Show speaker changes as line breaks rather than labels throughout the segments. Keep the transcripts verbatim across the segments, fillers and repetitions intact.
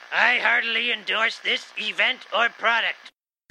I heartily endorse this event or product.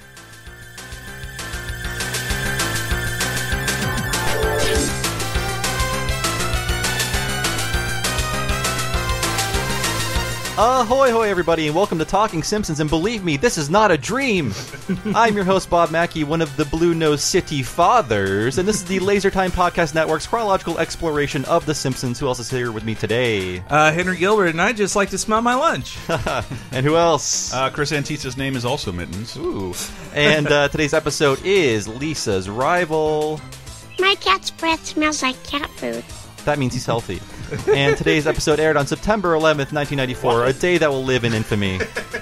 Ahoy, hoy, everybody, and welcome to Talking Simpsons, and believe me, this is not a dream! I'm your host, Bob Mackey, one of the Blue Nose City Fathers, and this is the Laser Time Podcast Network's chronological exploration of The Simpsons. Who else is here with me today?
Uh, Henry Gilbert, and I just like to smell my lunch.
And who else?
Uh, Chris Antizza's name is also Mittens.
Ooh. And uh, today's episode is Lisa's Rival.
My cat's breath smells like cat food.
That means he's healthy. And today's episode aired on September eleventh, nineteen ninety-four, what? A day that will live in infamy.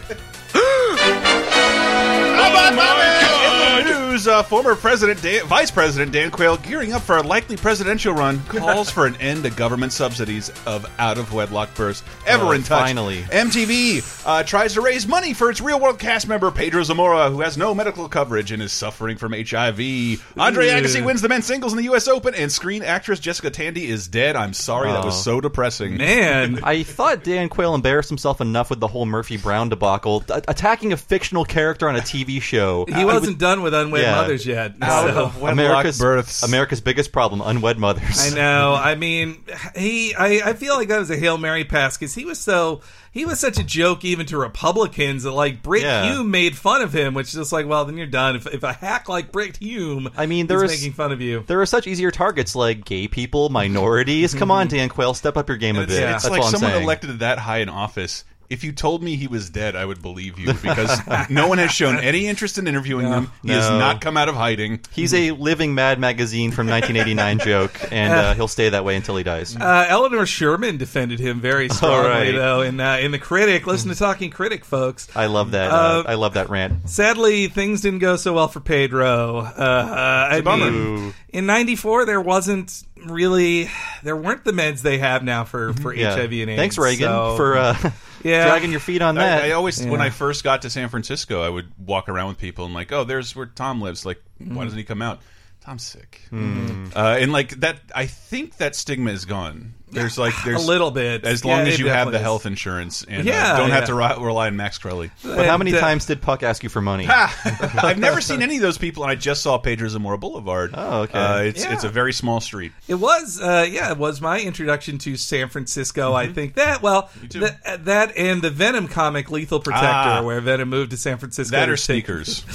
Uh, former President Dan, Vice President Dan Quayle, gearing up for a likely presidential run, calls for an end to government subsidies of out-of-wedlock births. Ever
oh,
in touch.
Finally.
M T V uh, tries to raise money for its real-world cast member, Pedro Zamora, who has no medical coverage and is suffering from H I V. Andre Agassi wins the men's singles in the U S Open, and screen actress Jessica Tandy is dead. I'm sorry, oh. that was so depressing.
Man.
I thought Dan Quayle embarrassed himself enough with the whole Murphy Brown debacle. A attacking a fictional character on a T V show.
He wasn't would, done with Unwed
yeah.
Mothers yet.
Out
so.
of America's births.
America's biggest problem, unwed mothers.
I know. I mean, he. I, I feel like that was a Hail Mary pass because he was so. He was such a joke even to Republicans that, like, Britt
yeah.
Hume made fun of him, which is just like, well, then you're done. If, if a hack like Britt Hume
I mean, there
is
was,
making fun of you.
There are such easier targets like gay people, minorities. Come on, Dan Quayle, step up your game a bit.
Yeah.
That's
It's like
all I'm
someone
saying.
elected that high in office. If you told me he was dead, I would believe you, because no one has shown any interest in interviewing
no.
him. He
no.
has not come out of hiding.
He's a living Mad Magazine from nineteen eighty-nine joke, and uh, he'll stay that way until he dies.
Uh, Eleanor Sherman defended him very strongly,
right.
though, in uh, in the Critic. Listen to Talking Critic, folks.
I love that. Uh,
Uh,
I love that rant.
Sadly, things didn't go so well for Pedro. Uh, uh, I
bummer.
mean, in ninety-four, there wasn't really, there weren't the meds they have now for, for
Yeah.
H I V and AIDS.
Thanks, Reagan,
so,
for uh,
yeah.
dragging your feet on that.
I, I always,
Yeah.
when I first got to San Francisco, I would walk around with people and like, oh, there's where Tom lives. Like,
Mm.
why doesn't he come out? Tom's sick.
Mm.
Uh, and like that, I think that stigma is gone. There's like there's
a little bit.
as long
Yeah,
as
it
you have the
definitely is.
health insurance and
Yeah,
uh, don't
yeah.
have to ri rely on Max Crowley.
But how many
And, uh,
times did Puck ask you for money?
I've never seen any of those people, and I just saw Pedro Zamora Boulevard.
Oh, okay.
Uh, it's
Yeah.
it's a very small street.
It was, uh, yeah, it was my introduction to San Francisco. I think that, well,
too.
th that and the Venom comic Lethal Protector,
Ah.
where Venom moved to San Francisco.
That
to
or
take-
sneakers.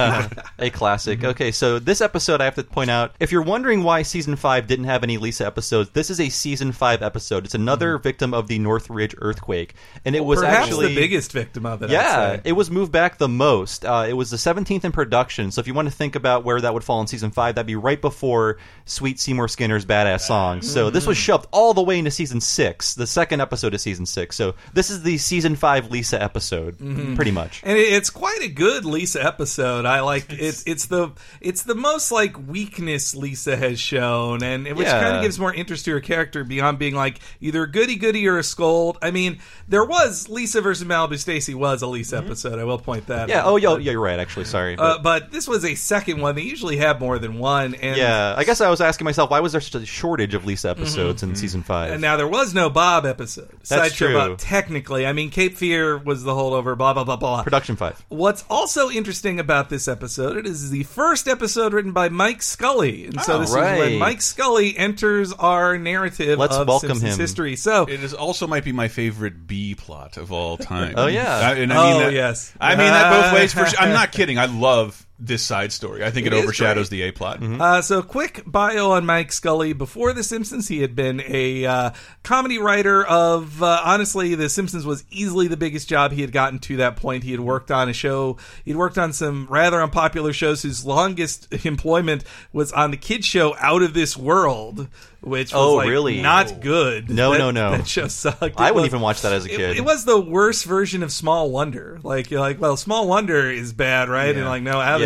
A classic. Okay, so this episode, I have to point out, if you're wondering why season five didn't have any Lisa episodes, this is a season five episode. It's another victim of the Northridge earthquake, and it was
Perhaps
actually
the biggest victim of it. I'd
Yeah,
say.
it was moved back the most. Uh, it was the seventeenth in production, so if you want to think about where that would fall in season five, that'd be right before Sweet Seymour Skinner's Badass Song. So this was shoved all the way into season six, the second episode of season six. So this is the season five Lisa episode, pretty much.
And it- it's quite a good Lisa episode. I like it's it's the it's the most like weakness Lisa has shown, and which
Yeah.
kind of gives more interest to her character beyond being like either a goody goody or a scold. I mean, there was Lisa versus Malibu Stacy was a Lisa episode. I will point that.
Yeah.
out.
Oh, yeah, yeah, you're right. Actually, sorry.
Uh,
But,
but this was a second one. They usually have more than one. And
yeah, I guess I was asking myself, why was there such a shortage of Lisa episodes in season five?
And now there was no Bob episode.
That's
Sideshow
true.
Bob, technically. I mean, Cape Fear was the holdover, blah, blah, blah, blah.
Production five.
What's also interesting about this episode, it is the first episode written by Mike Scully. And so
Oh,
this
right.
is when Mike Scully enters our narrative
Let's
of
welcome
Simpsons
him.
history. So,
It is also might be my favorite B plot of all time.
Oh, yeah.
I, and I
Oh,
mean that,
yes.
I mean that both ways. For sure. I'm not kidding. I love this side story. I think it,
It is
overshadows
great.
the A plot.
Uh, so, quick bio on Mike Scully. Before The Simpsons, he had been a uh, comedy writer of, uh, honestly, The Simpsons was easily the biggest job he had gotten to that point. He had worked on a show, he'd worked on some rather unpopular shows. His longest employment was on the kids show Out of This World, which was
Oh,
like,
really?
not good.
No,
That-
no, no.
That show sucked. It
I wouldn't
was-
even watch that as a
It,
kid.
it was the worst version of Small Wonder. Like, you're like, well, Small Wonder is bad, right?
Yeah.
And like, no, Out of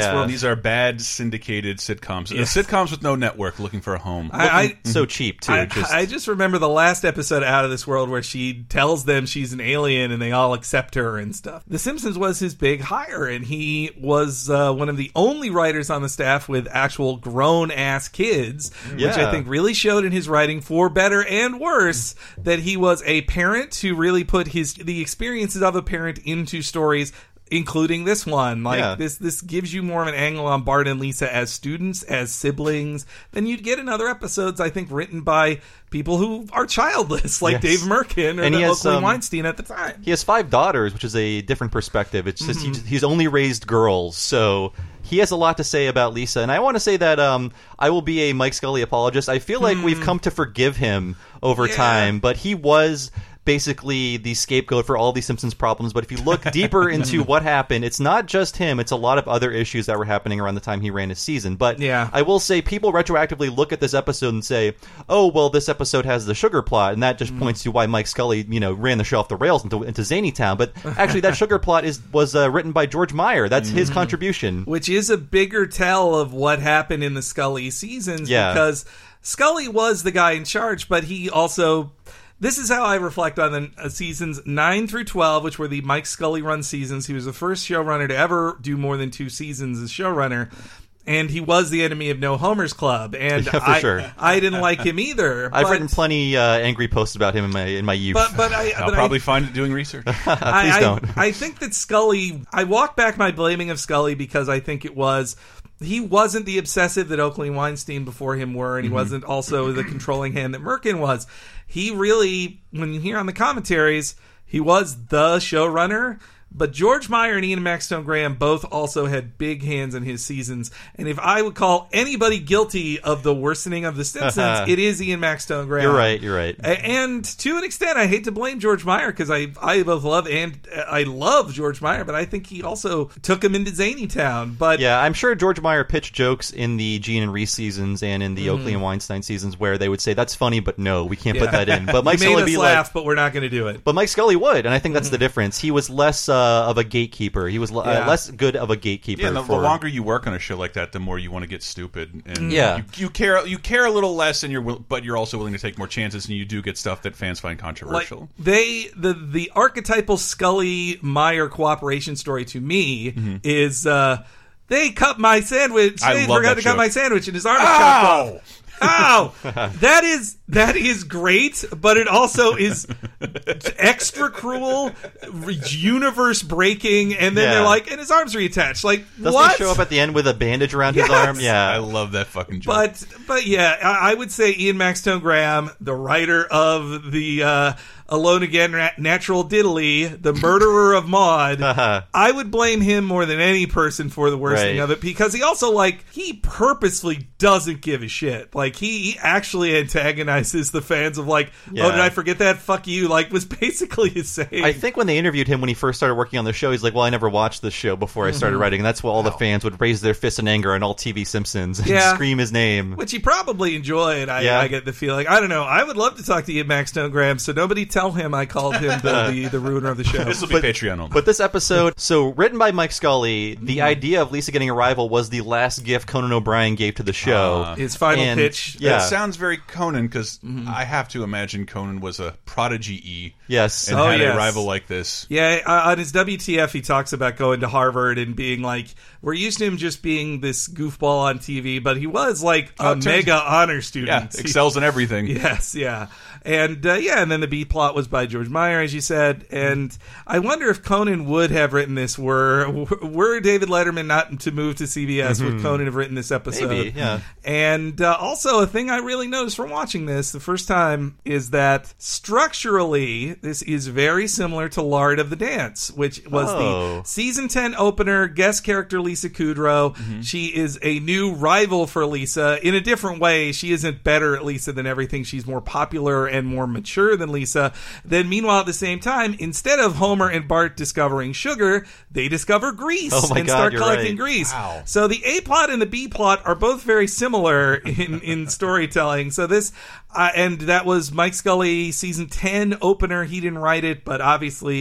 this
Yeah.
world.
These are bad syndicated sitcoms. Uh, sitcoms with no network looking for a home.
I, I,
So cheap too.
I,
just,
I just remember the last episode Out of This World where she tells them she's an alien and they all accept her and stuff. The Simpsons was his big hire, and he was uh, one of the only writers on the staff with actual grown-ass kids, which
Yeah.
I think really showed in his writing, for better and worse, that he was a parent who really put his the experiences of a parent into stories, including this one. Like
Yeah.
this this gives you more of an angle on Bart and Lisa as students, as siblings, than you'd get in other episodes, I think, written by people who are childless, like
Yes.
Dave Merkin or
And he
the
has,
Oakley
um,
Weinstein at the time.
He has five daughters, which is a different perspective. It's just
Mm-hmm.
he, he's only raised girls, so he has a lot to say about Lisa. And I want to say that um, I will be a Mike Scully apologist. I feel like we've come to forgive him over
Yeah.
time, but he was basically the scapegoat for all these Simpsons problems. But if you look deeper into what happened, it's not just him. It's a lot of other issues that were happening around the time he ran his season. But
Yeah.
I will say people retroactively look at this episode and say, oh, well, this episode has the sugar plot, and that just points to why Mike Scully, you know, ran the show off the rails into, into Zany Town. But actually, that sugar plot is was uh, written by George Meyer. That's his contribution.
Which is a bigger tell of what happened in the Scully seasons,
Yeah.
because Scully was the guy in charge, but he also... This is how I reflect on the uh, seasons nine through twelve, which were the Mike Scully run seasons. He was the first showrunner to ever do more than two seasons as showrunner. And he was the enemy of No Homer's Club. And
Yeah, for
I,
sure.
I didn't like him either.
I've
but,
written plenty uh, angry posts about him in my in my youth.
But, but I,
I'll
but
probably
I,
find it doing research.
I,
Please
I-
don't.
I think that Scully, I walk back my blaming of Scully because I think it was, he wasn't the obsessive that Oakley and Weinstein before him were, and he wasn't also the controlling hand that Merkin was. He really, when you hear on the commentaries, he was the showrunner. But George Meyer and Ian Maxtone Graham both also had big hands in his seasons. And if I would call anybody guilty of the worsening of The Simpsons, it is Ian Maxtone Graham.
You're right. You're right.
A- And to an extent, I hate to blame George Meyer because I I both love and uh, I love George Meyer, but I think he also took him into Zany Town. But
Yeah, I'm sure George Meyer pitched jokes in the Gene and Reese seasons and in the Oakley and Weinstein seasons where they would say, that's funny, but no, we can't put
Yeah.
that in. But Mike
you
Scully
made
would
us
be
laugh,
like,
but we're not going to do it.
but Mike Scully would, and I think that's the difference. He was less uh, of a gatekeeper. He was l-
Yeah.
uh, less good of a gatekeeper.
Yeah, and the,
for,
the longer you work on a show like that, the more you want to get stupid. And
Yeah.
you, you care you care a little less, and you're will- but you're also willing to take more chances, and you do get stuff that fans find
Like
controversial.
they the the archetypal Scully Meyer cooperation story to me is uh they cut my sandwich.
I
they
love
forgot
that
to cut
joke.
my sandwich and his arm is chopped off.
Ow!
Ow! That is that is great, but it also is extra cruel, universe breaking, and then
Yeah.
they're like, and his arms reattached. Like
Doesn't
what?
he show up at the end with a bandage around
Yes!
his arm?
I
Yeah.
love that fucking joke.
But but yeah, I, I would say Ian Maxtone Graham, the writer of the uh, Alone Again Ra- Natural Diddly, the murderer of Maude, I would blame him more than any person for the worsening
Right.
of it, because he also, like, he purposefully doesn't give a shit. Like, he, he actually antagonizes the fans of, like,
Yeah.
oh, did I forget that? Fuck you. Like, was basically his saying.
I think when they interviewed him when he first started working on the show, he's like, well, I never watched this show before I started writing. And that's why all the fans would raise their fists in anger on all T V Simpsons and
Yeah.
scream his name.
Which he probably enjoyed, I,
Yeah.
I get the feeling. I don't know. I would love to talk to Ian Maxtone Graham, so nobody tell him I called him the, the, the ruiner of the show.
this will be Patreon only.
But this episode, so written by Mike Scully, the
Mm-hmm.
idea of Lisa getting a rival was the last gift Conan O'Brien gave to the show.
Uh,
His final
And-
pitch.
Yeah.
That sounds very Conan, because
Mm-hmm.
I have to imagine Conan was a prodigy E
Yes.
and
Oh,
had
yes.
a rival like this.
Yeah, uh, on his W T F, he talks about going to Harvard and being like, we're used to him just being this goofball on T V, but he was like a
Oh, it turns-
mega honor
Yeah,
student. He-
excels in everything.
Yes, yeah. And uh, yeah, and then the B plot was by George Meyer, as you said. And I wonder if Conan would have written this were were David Letterman not to move to C B S, would Conan have written this episode?
Maybe, yeah.
And uh, also, a thing I really noticed from watching this the first time is that structurally, this is very similar to Lard of the Dance, which was
Oh.
the season ten opener, guest character Lisa Kudrow. She is a new rival for Lisa in a different way. She isn't better at Lisa than everything. She's more popular and more mature than Lisa. Then, meanwhile, at the same time, instead of Homer and Bart discovering sugar, they discover grease
Oh my
and
God,
start
you're
collecting
right.
grease.
Wow.
So the A plot and the B plot are both very similar in, in storytelling. So this, uh, and that was Mike Scully season ten opener. He didn't write it, but obviously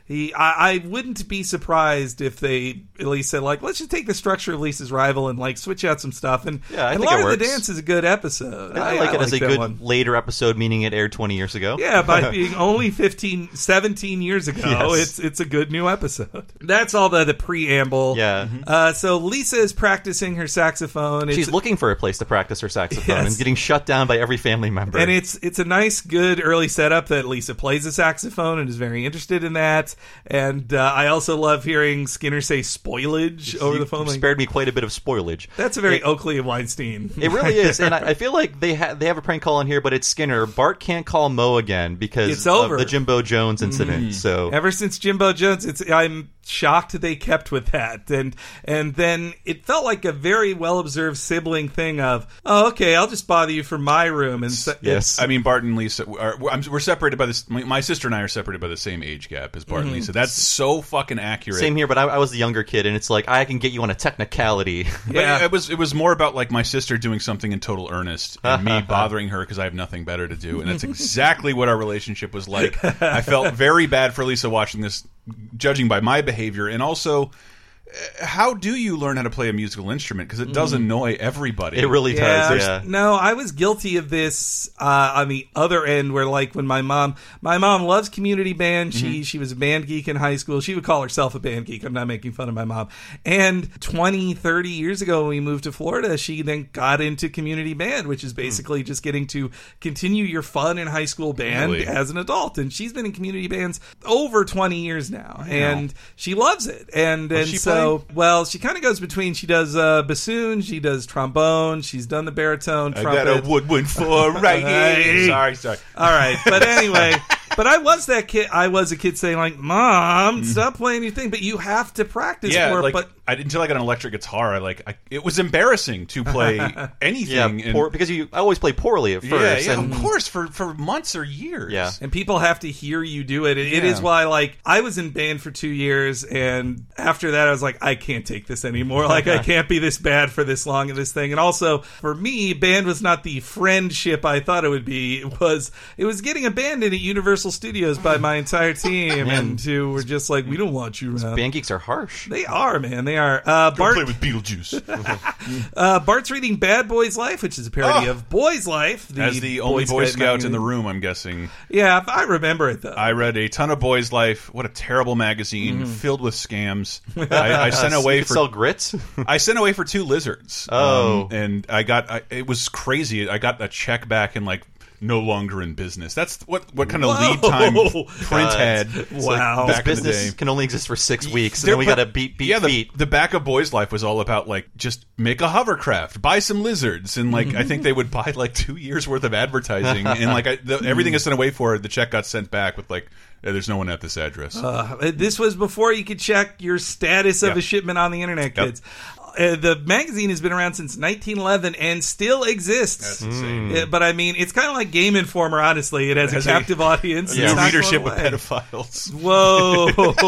he, I, I wouldn't be surprised if they at least said, like, let's just take the structure of Lisa's Rival and, like, switch out some stuff. And,
Yeah, I
and
think it
Laura the
works.
Dance is a good episode.
I, like it as a
that
good
one.
later episode, meaning it aired twenty years ago.
Yeah, by being only fifteen, seventeen years ago,
Yes.
it's it's a good new episode. That's all the, the preamble.
Yeah.
Uh, so Lisa is practicing her saxophone. It's,
She's looking for a place to practice her saxophone
Yes.
and getting shut down by every family member.
And it's it's a nice, good early setup that Lisa plays the saxophone and is very interested in that. And uh, I also love hearing Skinner say spoilage over
You
the phone. Like,
spared me quite a bit of spoilage.
that's a very
It-
Oakley and Weinstein.
It really is, and I, I feel like they ha- they have a prank call in here, but it's Skinner. Bart can't call Mo again because
It's over.
of the Jimbo Jones incident. So
Ever since Jimbo Jones, it's I'm shocked they kept with that, and and then it felt like a very well observed sibling thing of, oh, okay, I'll just bother you from my room, and so,
yes,
I mean, Bart and Lisa are we're, I'm, we're separated by this. My, my sister and I are separated by the same age gap as Bart and Lisa. That's so fucking accurate.
same here. But I, I was the younger kid, and it's like I can get you on a technicality.
But
Yeah.
it was it was more about like my sister doing something in total earnest and me bothering her because I have nothing better to do, and that's exactly what our relationship was like. I felt very bad for Lisa watching this, judging by my behavior, and also, uh, how do you learn how to play a musical instrument? Because it does annoy everybody.
It really
Yeah,
does. Yeah.
no, I was guilty of this uh, on the other end, where like when my mom, my mom loves community band. She
Mm-hmm.
she was a band geek in high school. She would call herself a band geek. I'm not making fun of my mom. And twenty, thirty years ago, when we moved to Florida, she then got into community band, which is basically just getting to continue your fun in high school band
Really?
as an adult. And she's been in community bands over twenty years now, and she loves it. And and
she
so. Well, she kind of goes between. She does uh, bassoon, she does trombone, she's done the baritone,
I
trumpet.
got a woodwind for right
Hey.
here. Sorry, sorry.
All right, but anyway, but I was that kid. I was a kid saying like, "Mom, stop playing your thing," but you have to practice
Yeah,
for it.
like
But
I, until I got an electric guitar, I like I, it was embarrassing to play
Yeah,
anything. and-
poor, because you I always play poorly at
yeah,
first.
yeah,
and
of course, for for months or years.
Yeah.
and people have to hear you do it. It, it
Yeah.
is why, like, I was in band for two years, and after that, I was like, I can't take this anymore. Like, I can't be this bad for this long in this thing. And also, for me, band was not the friendship I thought it would be. It was it was getting abandoned at Universal Studios by my entire team, and who were just like, we don't want you around.
band geeks are harsh.
They are, man. They are. Uh, Bart,
Play with Beetlejuice.
uh, Bart's reading Bad Boys Life, which is a parody
Oh.
of Boys Life. The
As the only Boy Scout
magazine.
in the room, I'm guessing.
Yeah, I remember it, though.
I read a ton of Boys Life. What a terrible magazine filled with scams. I, I sent away
You could
for
sell grits.
I sent away for two lizards.
Oh.
Um, and I got I, it was crazy. I got a check back in like no longer in business. That's what what kind of
Whoa.
lead time print
God.
had.
It's
Wow.
This
back in the
business
day.
can only exist for six weeks, and
There-
then we got to beat beat
yeah, the,
feet.
the back of Boys Life was all about like just make a hovercraft, buy some lizards, and like I think they would buy like two years worth of advertising, and like I, the, everything I sent away for it, the check got sent back with like "Yeah, there's no one at this address.
Uh, this was before you could check your status of
Yeah.
a shipment on the internet,
Yep.
kids. Uh, the magazine has been around since nineteen eleven and still exists.
That's insane.
Yeah, but I mean, it's kind of like Game Informer, honestly. It has,
It has
a
a-
captive audience.
Yeah,
It's not
readership
going
with
away.
pedophiles.
Whoa.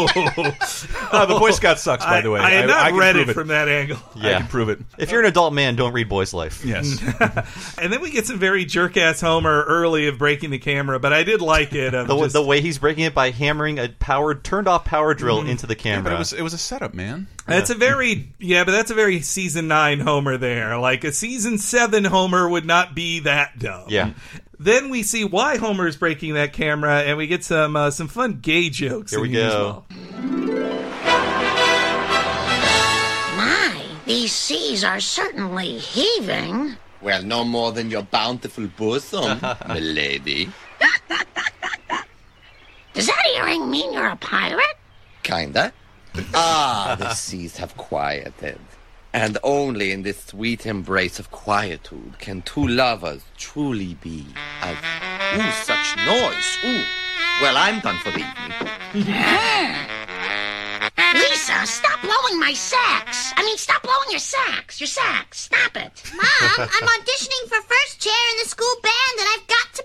Oh, the Boy Scout sucks, by the way.
I, I had not
can
read
prove
it from that angle.
I
Yeah.
can prove it.
If you're an adult man, don't read Boys Life.
Yes.
And then we get some very jerk-ass Homer early of breaking the camera, but I did like it. Of
The,
just,
the way he's breaking it by hammering a powered, turned off power drill into the
Yeah,
camera.
but it was it was a setup, man.
That's a very yeah, but that's a very season nine Homer there. Like a season seven Homer would not be that dumb.
Yeah.
Then we see why Homer is breaking that camera, and we get some uh, some fun gay jokes.
Here
in
we
as
go.
well.
My, these seas are certainly heaving.
Well, no more than your bountiful bosom, milady.
Does that earring mean you're a pirate?
Kinda. Ah, the seas have quieted. And only in this sweet embrace of quietude can two lovers truly be as... Ooh, such noise. Ooh. Well, I'm done for the evening.
Lisa, stop blowing my sax. I mean, stop blowing your sax. Your sax. Stop it.
Mom, I'm auditioning for first chair in the school band and I've got to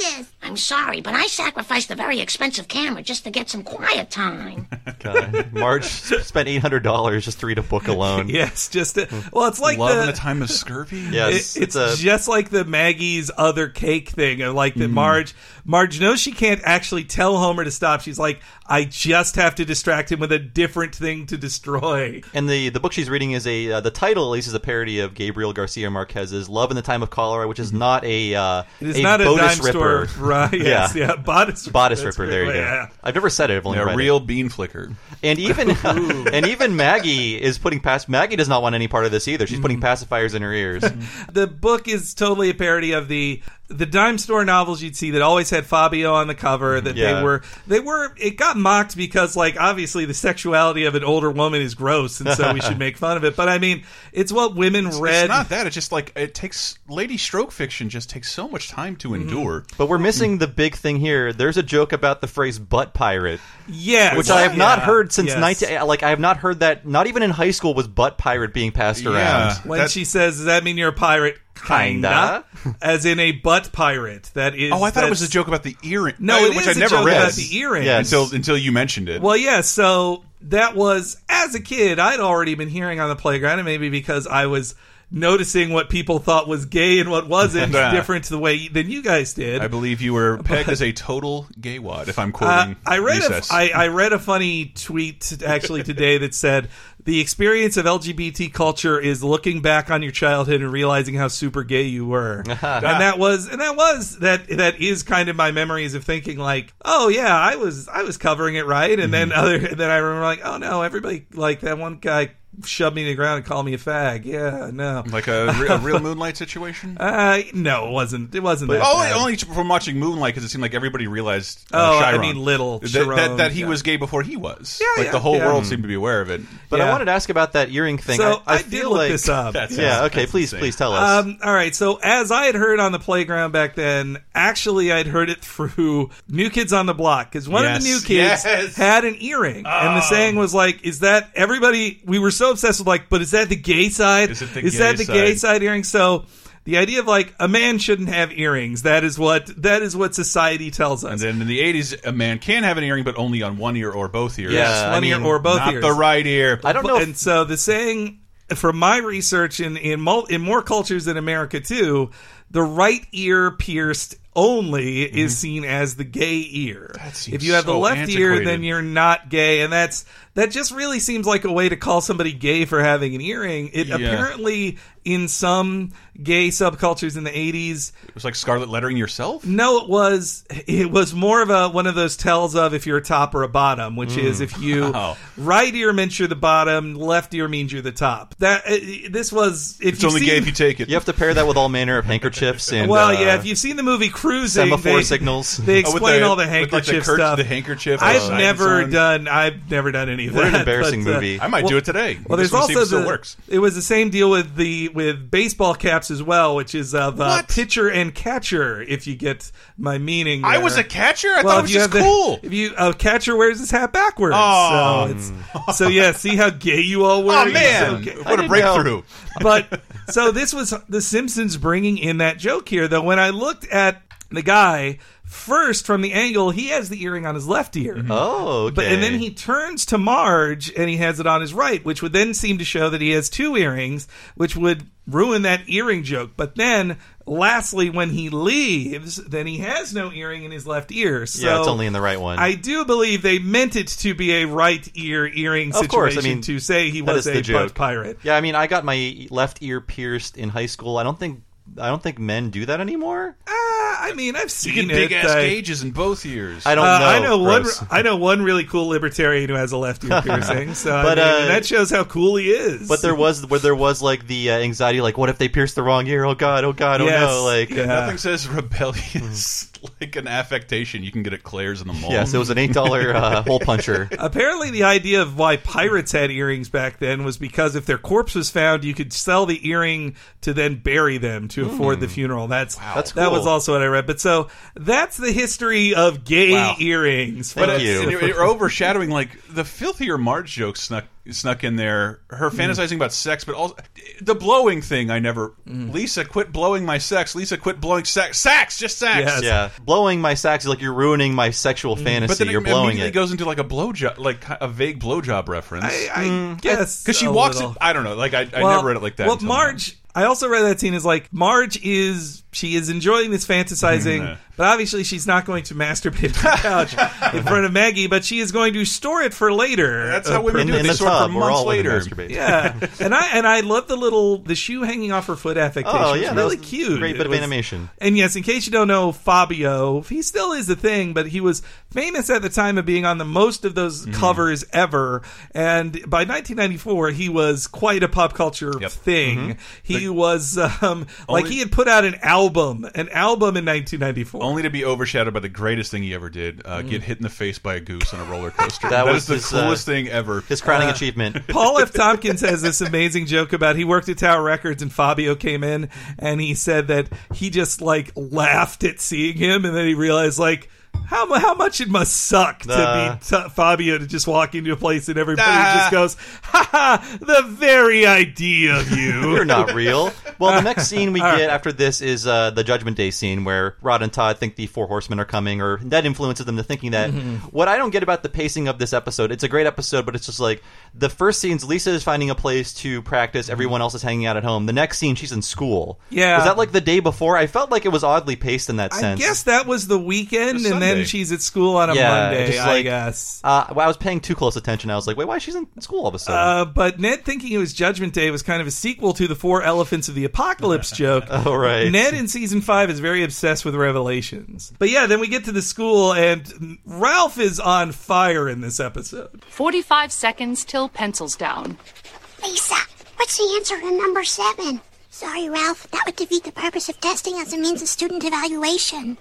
this. I'm sorry, but I sacrificed a very expensive camera just to get some quiet time.
God. Marge spent eight hundred dollars just to read a book alone.
Yes, just to, well, it's like
Love
the,
in the time of scurvy.
Yes,
It, it's
it's a-
just like the Maggie's other cake thing. Of like that
Mm-hmm.
Marge, Marge knows she can't actually tell Homer to stop. She's like, I just have to distract him with a different thing to destroy.
And the, the book she's reading is a uh, the title at least is a parody of Gabriel Garcia Marquez's Love in the Time of Cholera, which is not a uh,
It is
a
not a
bodice
dime
ripper.
store, right? Yes, yeah, bodice ripper.
Bodice
That's
ripper. There you
right,
go.
yeah.
I've never said it. I've only
A
read
real
it.
bean flicker.
And even and even Maggie is putting past. Maggie does not want any part of this either. She's putting pacifiers in her ears.
The book is totally a parody of the the dime store novels you'd see that always had Fabio on the cover. That
Yeah.
they were they were it got mocked because like obviously the sexuality of an older woman is gross, and so we should make fun of it. But I mean, it's what women read.
It's not that. It's just like it takes lady stroke fiction just takes so much time to endure.
But we're missing the big thing here. There's a joke about the phrase "butt pirate,"
Yes.
which I have not
Yeah.
heard since
Yes.
nineteen. Like I have not heard that. Not even in high school was "butt pirate" being passed around.
Yeah.
When
That-
she says, "Does that mean you're a pirate?"
Kinda.
As in a butt pirate. That is.
Oh, I thought it was a
that's-
joke about the earring.
No,
uh,
it
which
is
I
a
never
joke
read
about the earrings.
Yes.
until until you mentioned it.
Well, yeah, so that was, as a kid, I'd already been hearing on the playground, and maybe because I was noticing what people thought was gay and what wasn't
Yeah.
different the way than you guys did.
I believe you were pegged as a total gay wad, if I'm
Uh,
quoting
I read a,
Recess.
I, I read a funny tweet actually today that said the experience of L G B T culture is looking back on your childhood and realizing how super gay you were, and that was and that was that that is kind of my memories of thinking like, oh yeah, I was I was covering it right, and then other and then I remember like, oh no, everybody like that one guy shoved me to the ground and called me a fag. Yeah, no,
like a, re- a real Moonlight situation.
uh, no, it wasn't. It wasn't. that
Oh,
bad.
only from watching Moonlight because it seemed like everybody realized. Uh,
Oh, I
Chiron,
mean, little
that,
Chiron,
that, that he
yeah.
was gay before he was.
Yeah,
like
yeah,
the whole
yeah.
world seemed to be aware of it.
But
Yeah.
I wanted to ask about that earring thing.
So
I, I,
I did
feel
look
like
this up.
That's-
Yeah. Okay.
that's
Please,
insane.
please tell us.
Um, all right. So as I had heard on the playground back then, actually I'd heard it through New Kids on the Block because one of the
Yes,
new kids
yes.
had an earring, and the saying was like, "Is that everybody?" We were so obsessed with like, "But is that the gay side?
Is it the
that
gay
the gay
side?"
side earring?" So the idea of like a man shouldn't have earrings. That is what that is what society tells us.
And then in the eighties, a man can have an earring, but only on one ear or both ears.
Yeah,
Yes,
I
one ear
mean,
or both
not
ears.
the right ear.
I don't know. If,
And so the saying, from my research in in, mul- in more cultures in America too, the right ear pierced only is seen as the gay ear.
That seems
If you have the
so
left ear,
antiquated.
then you're not gay, and that's that just really seems like a way to call somebody gay for having an earring. It
Yeah.
apparently in some gay subcultures in the eighties.
It was like scarlet lettering yourself.
No, it was it was more of a one of those tells of if you're a top or a bottom, which is if you
Wow.
right ear means you're the bottom, left ear means you're the top. That uh, this was if
It's
you've
only
seen,
gay if you take it.
you have to pair that with all manner of handkerchiefs and
well,
uh,
yeah, if you've seen the movie Cruising,
semaphore
they,
signals.
they
Oh, with
explain
the-
all the
with, like,
handkerchief
the cur-
stuff.
The handkerchief.
I've
side
never
and so on.
done. I've never done any of
What
that.
an embarrassing
but, uh,
movie.
I might
well-
do it today.
Well,
This
there's
one see if
also
it still
the.
works.
It was the same deal with the with baseball caps as well, which is of uh,
What?
pitcher and catcher. If you get my meaning,
I
there.
was a catcher. I
Well,
thought it
if
was
you
just
have
cool.
The, if you a catcher wears his hat backwards,
Oh.
so it's so yeah. See how gay you all were.
Oh
It's
man,
okay.
what a
didn't
breakthrough!
But so this was The Simpsons bringing in that joke here. Though when I looked at the guy first from the angle, he has the earring on his left ear.
Oh, okay.
But and then he turns to Marge and he has it on his right, which would then seem to show that he has two earrings, which would ruin that earring joke. But then, lastly, when he leaves, then he has no earring in his left ear. So
yeah, it's only in the right one.
I do believe they meant it to be a right ear earring
Of
situation
course, I mean,
to say he
that
was
is the
a
joke.
butt pirate.
Yeah, I mean, I got my left ear pierced in high school. I don't think I don't think men do that anymore.
Uh, I mean, I've
You
seen
get big
it.
ass
I-
gauges in both ears.
I don't
Uh,
know.
I know one.
Gross.
I know one really cool libertarian who has a left ear piercing. So,
But,
I mean,
uh,
and that shows how cool he is.
But there was where there was like the uh, anxiety, like what if they pierce the wrong ear? Oh god, oh god, oh
Yes.
no! Like
Yeah.
Nothing says rebellious like an affectation you can get at Claire's in the mall.
yes, it was an eight dollar uh, hole puncher.
Apparently, the idea of why pirates had earrings back then was because if their corpse was found, you could sell the earring to then bury them to afford the funeral. That's
That's
that was
cool.
also what I read. But so that's the history of gay
Wow.
earrings.
Thank
But
you.
And you're, you're overshadowing like the filthier Marge joke snuck snuck in there. Her fantasizing about sex, but also the blowing thing. I never. Mm. Lisa, quit blowing my sex. Lisa, quit blowing sex. Sax, just sex.
Yes.
Yeah, blowing my sax is like you're ruining my sexual fantasy.
But then
you're
it
blowing
immediately
it.
goes into like a blowjob, like a vague blowjob reference.
I, I guess
Because she
a
walks.
little.
It, I don't know. Like I, I
Well,
never read it like that.
Well,
until
Marge. I also read that scene as like Marge is she is enjoying this fantasizing,
Mm.
but obviously she's not going to masturbate on the couch in front of Maggie, but she is going to store it for later.
That's how women
in,
do it.
in
They
the
sort
tub,
for
we're
months
all women
later.
masturbate.
Yeah, and I and I love the little the shoe hanging off her foot affectation.
Oh
It's
yeah,
really
that was
cute.
Great
It
bit of
was-
animation.
And yes, in case you don't know, Fabio, he still is a thing, but he was famous at the time of being on the most of those
Mm-hmm.
covers ever. And by nineteen ninety-four, he was quite a pop culture
Yep.
thing. He
The-
was um, like
Only-
he had put out an album, an album in nineteen ninety-four.
Only to be overshadowed by the greatest thing he ever did: uh, get hit in the face by a goose on a roller coaster.
That
that
was
is the
his, uh,
coolest thing ever.
His crowning achievement.
Paul F. Tompkins has this amazing joke about he worked at Tower Records and Fabio came in and he said that he just like laughed at seeing him and then he realized like how mu- how much it must suck to
Uh.
be t- Fabio to just walk into a place and everybody
Ah.
just goes, ha ha, the very idea of you.
You're not real. Well, the next scene we get after this is uh, the Judgment Day scene where Rod and Todd think the Four Horsemen are coming, or that influences them to thinking that.
Mm-hmm.
What I don't get about the pacing of this episode, it's a great episode, but it's just like the first scene's Lisa is finding a place to practice, everyone else is hanging out at home. The next scene, she's in school.
Yeah.
Was that like the day before? I felt like it was oddly paced in that
I
sense.
guess that was the weekend
It was
and then
Sunday.
she's at school on a
Yeah,
Monday,
just
I
like-
guess.
Uh, well, I was paying too close attention. I was like, wait, why is she in school all of a sudden?
Uh, but Ned thinking it was Judgment Day was kind of a sequel to the Four Elephants of the Apocalypse joke.
Oh, right.
Ned in season five is very obsessed with Revelations. But yeah, then we get to the school, and Ralph is on fire in this episode.
forty-five seconds till pencils down.
Lisa, what's the answer to number seven? Sorry, Ralph. That would defeat the purpose of testing as a means of student evaluation.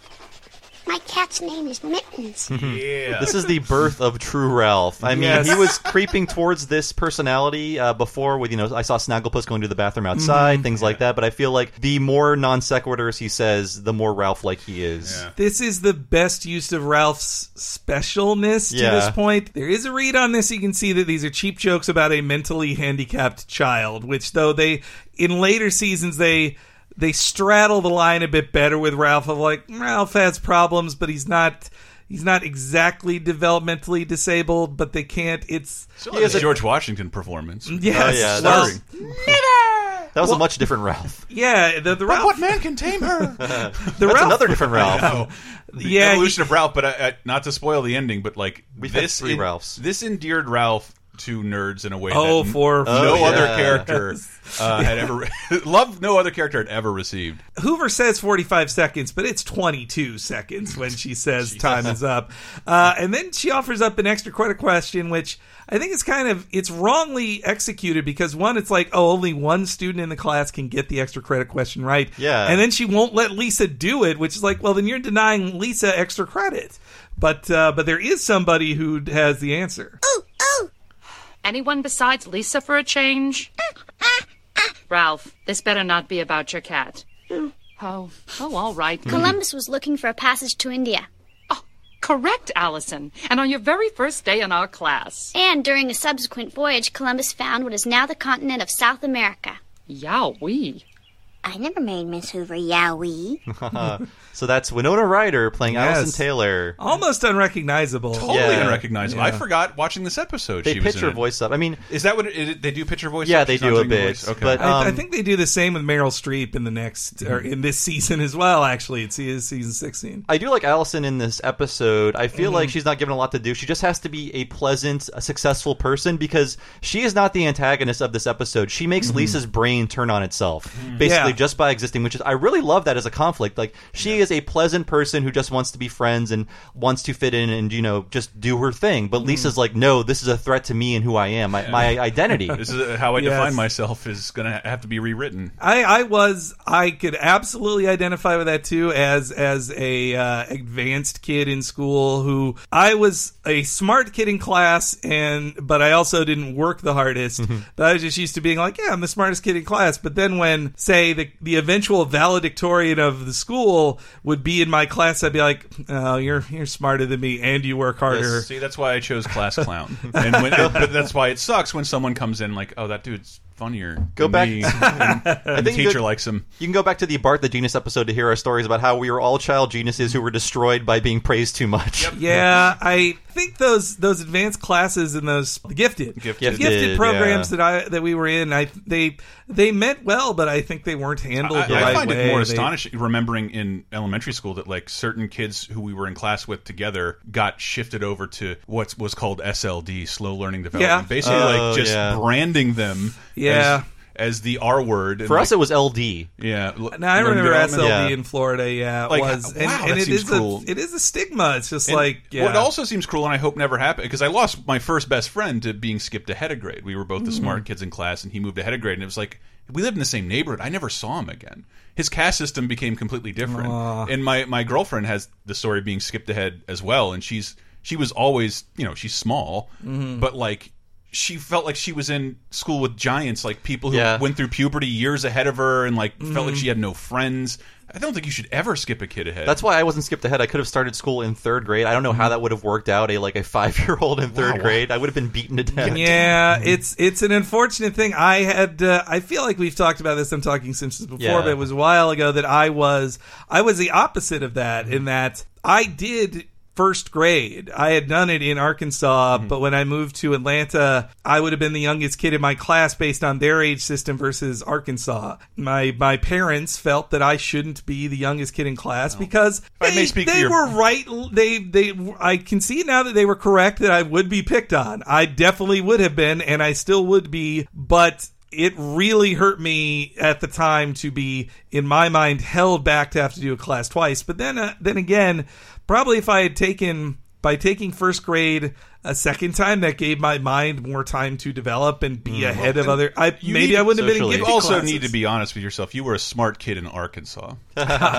My cat's name is Mittens.
Yeah.
This is the birth of true Ralph. I mean,
Yes.
he was creeping towards this personality uh, before with, you know, I saw Snagglepuss going to the bathroom outside, things like that, but I feel like the more non sequiturs he says, the more Ralph-like he is.
Yeah.
This is the best use of Ralph's specialness to
Yeah.
this point. There is a read on this. You can see that these are cheap jokes about a mentally handicapped child, which though they, in later seasons, they... They straddle the line a bit better with Ralph of like, Ralph has problems, but he's not he's not exactly developmentally disabled, but they can't. It's
So
He has
a
a-
George Washington performance.
yes,
Oh, yeah, that
well,
was, that was a much different Ralph.
yeah. The, the
But
Ralph,
what man can tame her?
the
That's
Ralph,
another different Ralph.
No. The
Yeah,
evolution of Ralph, but uh, uh, not to spoil the ending, but like
We've had
this,
three
en-
Ralphs.
this endeared Ralph to nerds in a way
Oh,
that
for
no
Oh,
other
yeah.
character uh, had ever loved. No other character had ever received.
Hoover says forty-five seconds, but it's twenty-two seconds when she says time is up. Uh, and then she offers up an extra credit question, which I think is kind of, it's wrongly executed because one, it's like, oh, only one student in the class can get the extra credit question right.
Yeah.
And then she won't let Lisa do it, which is like, well, then you're denying Lisa extra credit. But, uh, but there is somebody who has the answer.
Ooh, ooh.
Anyone besides Lisa for a change? Ralph, this better not be about your cat. Oh, oh, all right.
Columbus was looking for a passage to India.
Oh, correct, Allison. And on your very first day in our class.
And during a subsequent voyage, Columbus found what is now the continent of South America.
Yowee.
I never made Miss Hoover yowie.
So that's Winona Ryder playing
Yes.
Allison Taylor.
Almost unrecognizable.
Totally
Yeah.
unrecognizable.
Yeah.
I forgot watching this episode.
They
she was
pitch
in
her
it.
voice up. I mean,
Is that what it, it, they do? Pitch her voice?
Yeah,
up?
they
She's not
do a
doing the
bit,
voice? Okay.
but,
I, I
Um,
think they do the same with Meryl Streep in the next, or in this season as well, actually. It's season sixteen.
I do like Allison in this episode. I feel
Mm-hmm.
like she's not given a lot to do. She just has to be a pleasant, a successful person because she is not the antagonist of this episode. She makes Lisa's brain turn on itself, basically
Mm-hmm. Yeah.
just by existing, which is, I really love that as a conflict. Like, she is a pleasant person who just wants to be friends and wants to fit in and, you know, just do her thing. But Lisa's like, no, this is a threat to me and who I am, my, my identity.
This is how I
Yes.
define myself is going to have to be rewritten.
I, I was I could absolutely identify with that too as as a uh, advanced kid in school who I was a smart kid in class and but I also didn't work the hardest. But I was just used to being like, yeah, I'm the smartest kid in class. But then when say the valedictorian, the eventual valedictorian of the school would be in my class, I'd be like, "Oh, you're you're smarter than me, and you work harder."
Yes, see, that's why I chose class clown, and when, but that's why it sucks when someone comes in like, "Oh, that dude's funnier."
Go
than
back.
me. and, and the
think you
teacher
could-
likes him.
You can go back to the Bart the Genius episode to hear our stories about how we were all child geniuses who were destroyed by being praised too much.
Yeah, I think those those advanced classes and those gifted
Gifted.
gifted programs
yeah.
that I that we were in, I they they meant well, but I think they weren't handled
I,
the
I
right
find
way.
it more
They-
astonishing remembering in elementary school that like certain kids who we were in class with together got shifted over to what was called S L D, slow learning development.
Yeah.
Basically,
Oh,
like just
yeah.
branding them
Yeah.
as, as the R word. And
For
like,
us, it was L D.
yeah. l-
Now I
learning
remember S
development.
L D
Yeah.
in Florida. Yeah, it
Like,
was, and,
wow,
and
that
it
seems
is
cruel.
a it is a stigma. It's just
And
like yeah.
what also seems cruel, and I hope never happened, because I lost my first best friend to being skipped ahead of grade. We were both the
Mm-hmm.
smart kids in class, and he moved ahead of grade, and it was like we lived in the same neighborhood. I never saw him again. His caste system became completely different,
Aw.
and my my girlfriend has the story of being skipped ahead as well, and she's she was always, you know, she's small,
Mm-hmm.
but like. She felt like she was in school with giants, like people who
Yeah.
went through puberty years ahead of her, and like felt
Mm-hmm.
like she had no friends. I don't think you should ever skip a kid ahead.
That's why I wasn't skipped ahead. I could have started school in third grade. I don't know how that would have worked out. A like a five year old in third
Wow.
grade, I would have been beaten to death.
Yeah, it's it's an unfortunate thing. I had uh, I feel like we've talked about this. I'm talking Simpsons before,
Yeah.
but it was a while ago that I was I was the opposite of that in that I did first grade. I had done it in Arkansas, but when I moved to Atlanta, I would have been the youngest kid in my class based on their age system versus Arkansas. My my parents felt that I shouldn't be the youngest kid in class because
I may
they,
speak for
they
your-
were right. They they I can see now that they were correct that I would be picked on. I definitely would have been, and I still would be, but it really hurt me at the time to be, in my mind, held back to have to do a class twice. But then, uh, then again, probably if I had taken, by taking first grade a second time, that gave my mind more time to develop and be ahead of other. I
You
maybe
need-
I wouldn't have been in
socially.
gifted
You also
classes.
need to be honest with yourself. You were a smart kid in Arkansas.
Oh,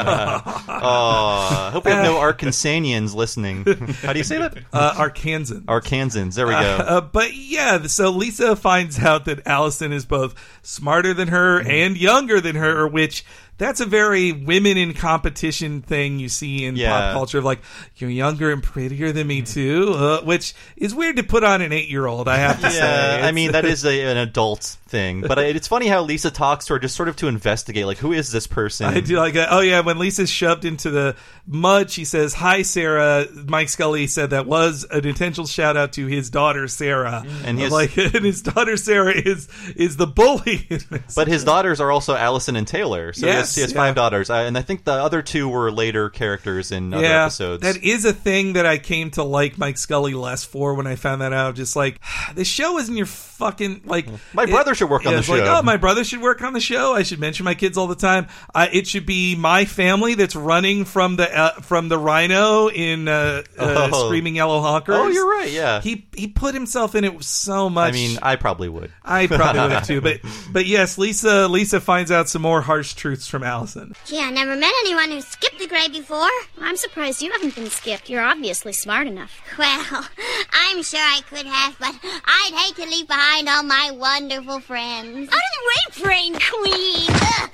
I hope we have no Arkansanians listening. How do you say that?
uh, Arkansans.
Arkansans. There we go.
Uh, but yeah, so Lisa finds out that Allison is both smarter than her and younger than her, which that's a very women in competition thing you see in
Yeah.
pop culture of like, you're younger and prettier than me too, uh, which is weird to put on an eight-year-old, I have to say.
Yeah, I
It's-
mean that is a, an adult thing, but it's funny how Lisa talks to her just sort of to investigate, like, who is this person?
I do like that. Oh yeah, when Lisa's shoved into the mud, she says, "Hi, Sarah." Mike Scully said that was an intentional shout out to his daughter Sarah,
And his-
like, and his daughter Sarah is is the bully. in this.
But his daughters are also Allison and Taylor, so he has,
Yes,
he has
yeah.
five daughters, uh, and I think the other two were later characters in other
yeah,
episodes.
that is a thing that I came to like Mike Scully less for when I found that out. Just like, this show isn't your fucking like.
My
it-
brother should work on
yeah,
the
it's like,
show.
oh, my brother should work on the show. I should mention my kids all the time. Uh, it should be my family that's running from the uh, from the Rhino in uh, uh,
Oh.
Screaming Yellow Honkers.
Oh, you're right, yeah.
He he put himself in it so much.
I mean, I probably would.
I probably would have too. But but yes, Lisa Lisa finds out some more harsh truths from Allison.
Gee, I never met anyone who skipped a grade before.
I'm surprised you haven't been skipped. You're obviously smart enough.
Well, I'm sure I could have, but I'd hate to leave behind all my wonderful friends. Out of the way, brain queen!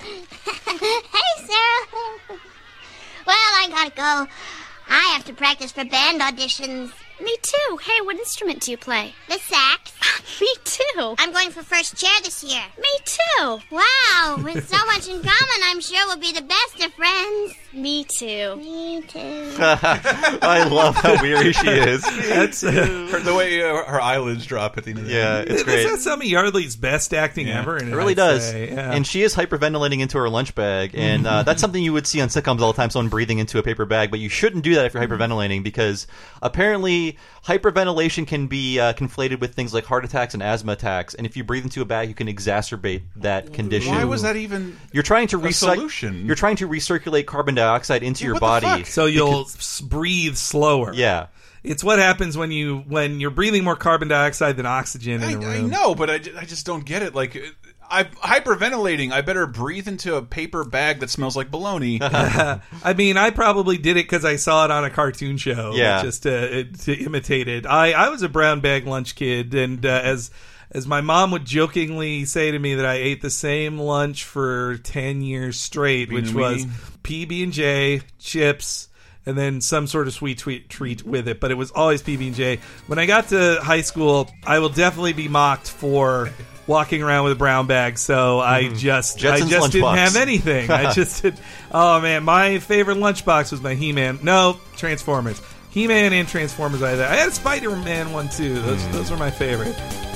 Hey, Sarah. Well, I gotta go. I have to practice for band auditions.
Me too. Hey, what instrument do you play?
The sax.
Me too.
I'm going for first chair this year.
Me too.
Wow, with so much in common, I'm sure we'll be the best of friends.
Me too.
Me too.
I love how weary she is.
That's uh,
Her, the way uh, her eyelids drop at the end of the
Yeah, it's great.
That's some of Yardley's best acting
Yeah.
ever. In
It really
I'd
does.
say. Yeah.
And she is hyperventilating into her lunch bag. And uh, that's something you would see on sitcoms all the time, someone breathing into a paper bag. But you shouldn't do that if you're hyperventilating, because apparently hyperventilation can be uh, conflated with things like heart attacks and asthma attacks. And if you breathe into a bag, you can exacerbate that condition.
Why was that even?
You're trying to
a
recycle.
solution?
You're trying to recirculate carbon dioxide into your
what the
body.
fuck?
so you'll s breathe slower.
Yeah.
It's what happens when you when you're breathing more carbon dioxide than oxygen
I,
in a
I
room.
know, but I, ju- I just don't get it. Like, I'm hyperventilating. I better breathe into a paper bag that smells like bologna.
I mean, I probably did it because I saw it on a cartoon show.
Yeah.
just to, to imitate it. I I was a brown bag lunch kid, and uh, as as my mom would jokingly say to me that I ate the same lunch for ten years straight,
Bean
which
and
was
weenie.
P B and J, chips, and then some sort of sweet treat, treat with it. But it was always P B and J. When I got to high school, I will definitely be mocked for walking around with a brown bag. So I just,
Jetson's
I just didn't
lunchbox.
have anything. I just did. Oh man, my favorite lunchbox was my He-Man. No, Transformers. He-Man and Transformers. I had that. I had a Spider-Man one too. Those,
Mm.
those were my favorite.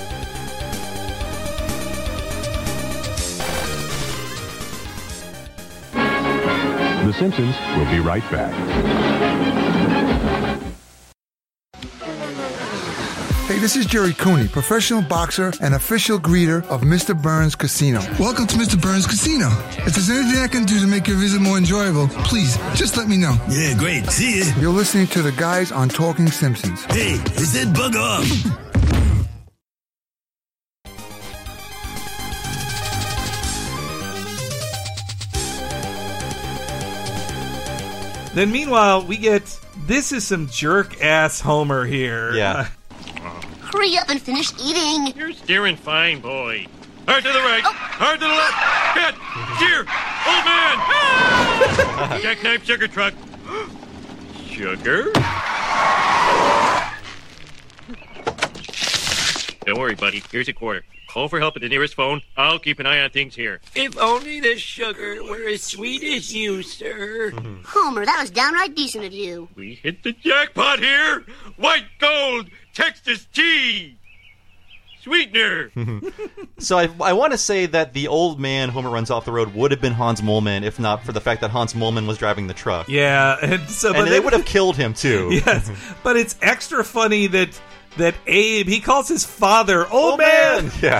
The Simpsons will be right back.
Hey, this is Jerry Cooney, professional boxer and official greeter of Mister Burns Casino.
Welcome to Mister Burns Casino. If there's anything I can do to make your visit more enjoyable, please, just let me know.
Yeah, great. See ya.
You're listening to the guys on Talking Simpsons.
Hey, they said bug off.
Then meanwhile, we get, this is some jerk-ass Homer here.
Yeah.
Hurry up and finish eating.
You're steering fine, boy. Hard to the right, hard to the left. Hit, steer, old man. Jackknife sugar truck. Sugar? Don't worry, buddy. Here's a quarter. Call for help at the nearest phone. I'll keep an eye on things here. If only the sugar were as sweet as you, sir.
Homer, that was downright decent of you.
We hit the jackpot here. White gold, Texas tea. Sweetener.
So I, I want to say that the old man Homer runs off the road would have been Hans Moleman if not for the fact that Hans Moleman was driving the truck.
Yeah, and so but
and they
then-
would have killed him too.
Yes, but it's extra funny that that Abe, he calls his father old,
Old
man.
man. Yeah.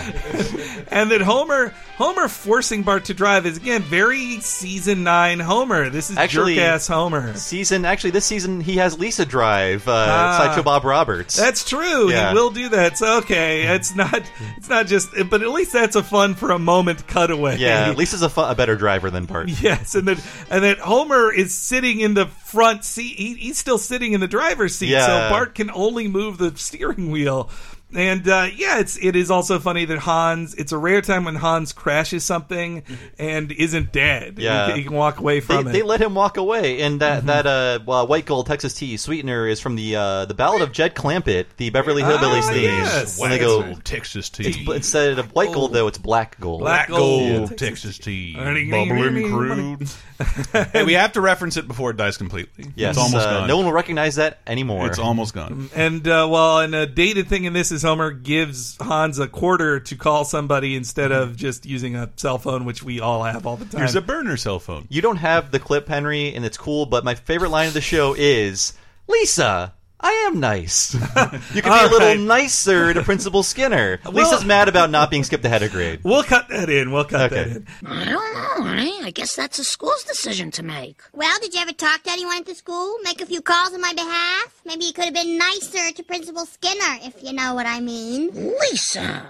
And that Homer Homer forcing Bart to drive is again very season nine Homer. This is
Actually,
jerk ass Homer.
Season actually this season he has Lisa drive uh,
Ah.
Sideshow Bob Roberts.
That's true.
Yeah.
He will do that. So okay, it's not it's not just, but at least that's a fun for a moment cutaway.
Yeah, Lisa's a, fu- a better driver than Bart.
Yes, and then and then Homer is sitting in the front seat. He, he's still sitting in the driver's seat,
Yeah.
so Bart can only move the steering wheel. And uh, yeah, it's it is also funny that Hans. It's a rare time when Hans crashes something and isn't dead.
Yeah.
he, he can walk away
They,
from it.
they let him walk away, and that
Mm-hmm.
that uh, well, White Gold Texas Tea Sweetener is from the uh, the Ballad of Jed Clampett, the Beverly Hillbillies
Ah,
theme.
yes.
When they go
White Texas tea.
it's, instead of white gold though, it's black gold.
Black
Black gold
gold.
Texas tea.
Ding, ding,
Bubbling
ding, ding,
crude. Hey, we have to reference it before it dies completely.
Yes,
It's almost
uh,
gone.
no one will recognize that anymore.
It's almost gone.
And uh, well, and a dated thing in this is Homer gives Hans a quarter to call somebody instead of just using a cell phone, which we all have all the time.
Here's a burner cell phone.
You don't have the clip, Henry, and it's cool, but my favorite line of the show is, Lisa, I am nice. You can be
All
a little
right.
nicer to Principal Skinner. Lisa's mad about not being skipped ahead of grade.
We'll cut that in. We'll cut
Okay.
that in.
I don't know, honey. I guess that's the school's decision to make.
Well, did you ever talk to anyone at the school? Make a few calls on my behalf? Maybe you could have been nicer to Principal Skinner, if you know what I mean.
Lisa,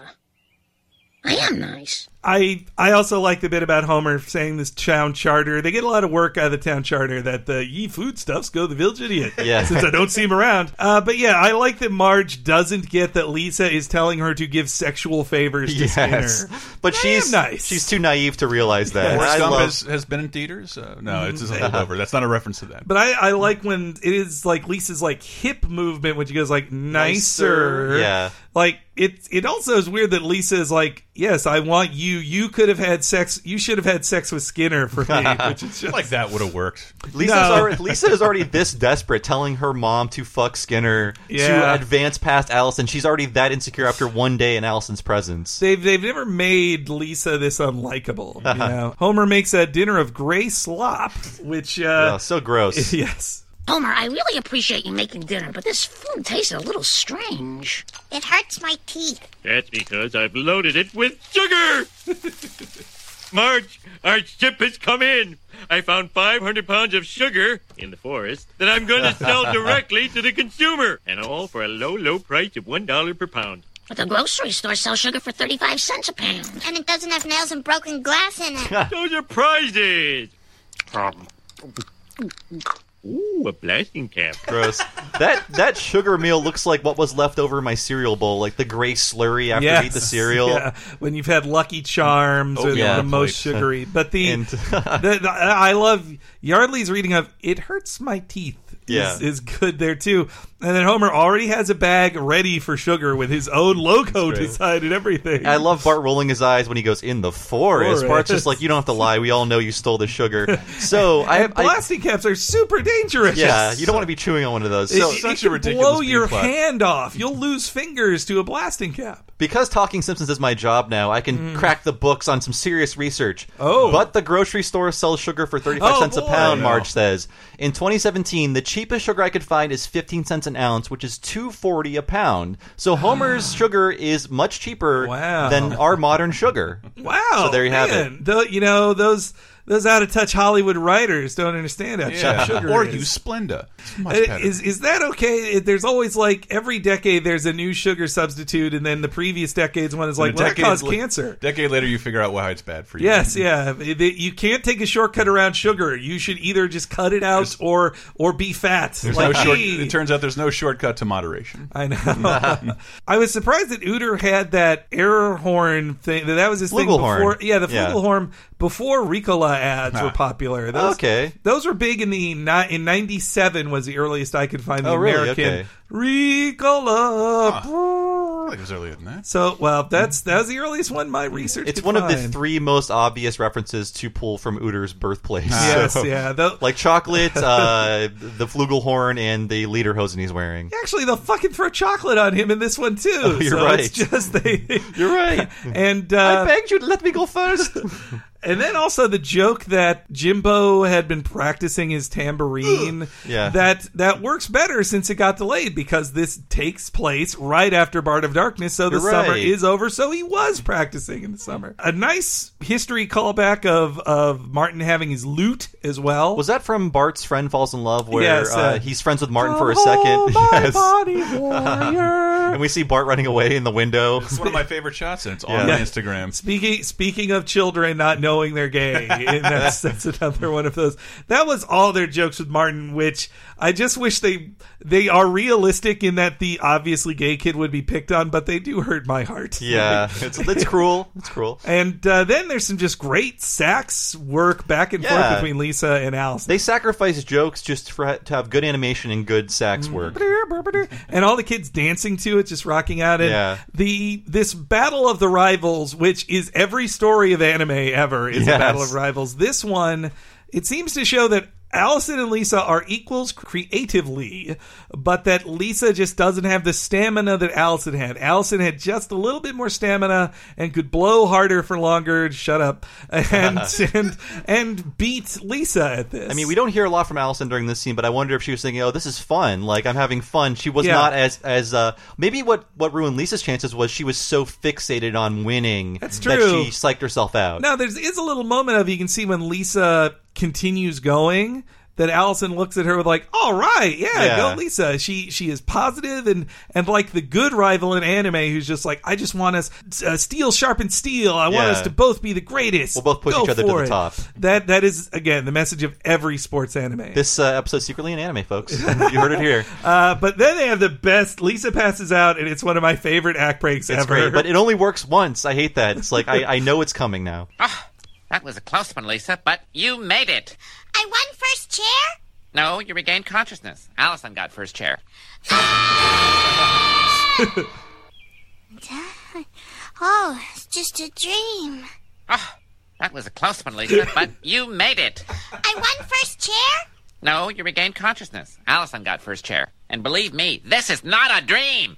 I am nice.
I I also like the bit about Homer saying this town charter. They get a lot of work out of the town charter that the ye foodstuffs go to the village idiot.
Yeah.
Since I don't see him around. Uh, but yeah, I like that Marge doesn't get that Lisa is telling her to give sexual favors to
Yes,
Skinner.
but
I
she's
am nice.
she's too naive to realize that.
Forrest
I
Gump
love-
has, has been in theaters? Uh, no, it's just a holdover. That's not a reference to that.
But I, I like when it is like Lisa's like hip movement when she goes like nicer.
Nicer, yeah.
Like it it also is weird that Lisa is like, yes, I want you. You could have had sex. You should have had sex with Skinner for me. Which is just,
like that would have worked.
Lisa's
No.
already, Lisa is already this desperate, telling her mom to fuck Skinner
Yeah.
to advance past Allison. She's already that insecure after one day in Allison's presence.
They've they've never made Lisa this unlikable. You know? Homer makes a dinner of gray slop, which uh,
Oh, so gross.
yes.
Homer, I really appreciate you making dinner, but this food tastes a little strange.
It hurts my teeth.
That's because I've loaded it with sugar. Marge, our ship has come in. I found five hundred pounds of sugar in the forest that I'm going to sell directly to the consumer, and all for a low, low price of one dollar per pound.
But the grocery store sells sugar for thirty-five cents a pound.
And it doesn't have nails and broken glass in it.
Those are prizes. Ooh, a blasting cap.
Gross. That that sugar meal looks like what was left over in my cereal bowl, like the gray slurry after
yes.
you eat the cereal.
Yeah. When you've had Lucky Charms
Oh,
or
yeah.
the most
Like-
sugary. But the,
And-
the, the I love Yardley's reading of "It hurts my teeth."
Yeah.
Is, is good there too. And then Homer already has a bag ready for sugar with his own logo design and everything.
I love Bart rolling his eyes when he goes in the forest.
Forest.
Bart's just like, you don't have to lie. We all know you stole the sugar. So I have
and blasting caps are super dangerous.
Yeah, you don't want to be chewing on one of those. So
it, it can blow your hand off. You'll lose fingers to a blasting cap.
because Talking Simpsons is my job now, I can
Mm.
crack the books on some serious research.
Oh.
But the grocery store sells sugar for thirty-five
Oh,
cents a
boy.
pound,
I know.
Marge says. In twenty seventeen, the cheapest sugar I could find is fifteen cents an ounce, which is two forty a pound. So Homer's sugar is much cheaper
Wow.
than our modern sugar.
Wow.
So there you have it.
man. Tho- you know, those those out of touch Hollywood writers don't understand how
Yeah.
cheap sugar
Or
is.
use Splenda. It's much
Uh,
better.
Is is that okay? There's always like every decade there's a new sugar substitute, and then the previous decades one is like,
And a
well, that
decade
caused
la-
cancer.
Decade later, you figure out why it's bad for you.
Yes, yeah. It- it- You can't take a shortcut around sugar. You should either just cut it out or or be fat.
There's
Like
no short.
me.
It turns out there's no shortcut to moderation.
I know. I was surprised that Uter had that error horn thing. That that was his thing
Flugelhorn.
before. Yeah, the
Yeah.
flugelhorn before Ricola ads were
Ah.
popular. Those,
Okay.
those were big in the ni- in ninety-seven was the earliest I could find the
Oh, really?
American
Okay.
Ricola.
I think it was earlier than that.
So, well, that's that was the earliest one my research.
It's
could
one of the
find.
three most obvious references to pull from Uter's birthplace.
Yes,
So,
yeah. The-
like chocolate, uh, the flugelhorn, and the lederhosen he's wearing.
Actually, they'll fucking throw chocolate on him in this one too.
Oh, you're
so
right.
It's just they.
You're right.
And uh,
I begged you to let me go first.
And then also the joke that Jimbo had been practicing his tambourine.
Yeah.
That that works better since it got delayed because this takes place right after Bart of Darkness, so the
You're
summer
right.
is over, so he was practicing in the summer. A nice history callback of, of Martin having his lute as well.
Was that from Bart's Friend Falls in Love, where
Yes, uh,
uh, he's friends with Martin for a
Come
second?
home, my
Yes.
body warrior.
And we see Bart running away in the window.
It's one of my favorite shots, and it's
Yeah.
on
Yeah.
Instagram.
Speaking speaking of children not knowing they're gay, and that's that's another one of those. That was all their jokes with Martin, which I just wish they they are realistic in that the obviously gay kid would be picked on, but they do hurt my heart.
Yeah, it's, it's cruel. It's cruel.
And uh, then there's some just great sax work back and
Yeah.
forth between Lisa and Allison.
They sacrifice jokes just for, to have good animation and good
Mm.
sax work.
And all the kids dancing to it, just rocking out. And
Yeah.
the this battle of the rivals, which is every story of anime ever, is
Yes.
a battle of rivals. This one, it seems to show that Allison and Lisa are equals creatively, but that Lisa just doesn't have the stamina that Allison had. Allison had just a little bit more stamina and could blow harder for longer. Shut up. And and and beat Lisa at this.
I mean, we don't hear a lot from Allison during this scene, but I wonder if she was thinking, "Oh, this is fun. Like I'm having fun." She was
Yeah.
not as as uh, maybe what what ruined Lisa's chances was she was so fixated on winning
That's
that
true.
she psyched herself out.
Now, there is a little moment of you can see when Lisa continues going that Allison looks at her with like, all right, yeah,
Yeah.
go Lisa. She she is positive and and like the good rival in anime who's just like, I just want us uh, steel sharpen steel. I want
Yeah.
us to both be the greatest.
We'll both push
Go
each other to
for
the
it.
top.
That that is again the message of every sports anime.
This uh, episode's secretly an anime, folks. You heard it here.
Uh, but then they have the best. Lisa passes out, and it's one of my favorite act breaks
It's
ever.
great, but it only works once. I hate that. It's like I, I know it's coming now.
That was a close one, Lisa, but you made it.
I won first chair?
No, you regained consciousness. Allison got first chair.
Oh, it's just a dream.
That was a close one, Lisa, but you made it.
I won first chair?
No, you regained consciousness. Allison got first chair. And believe me, this is not a dream.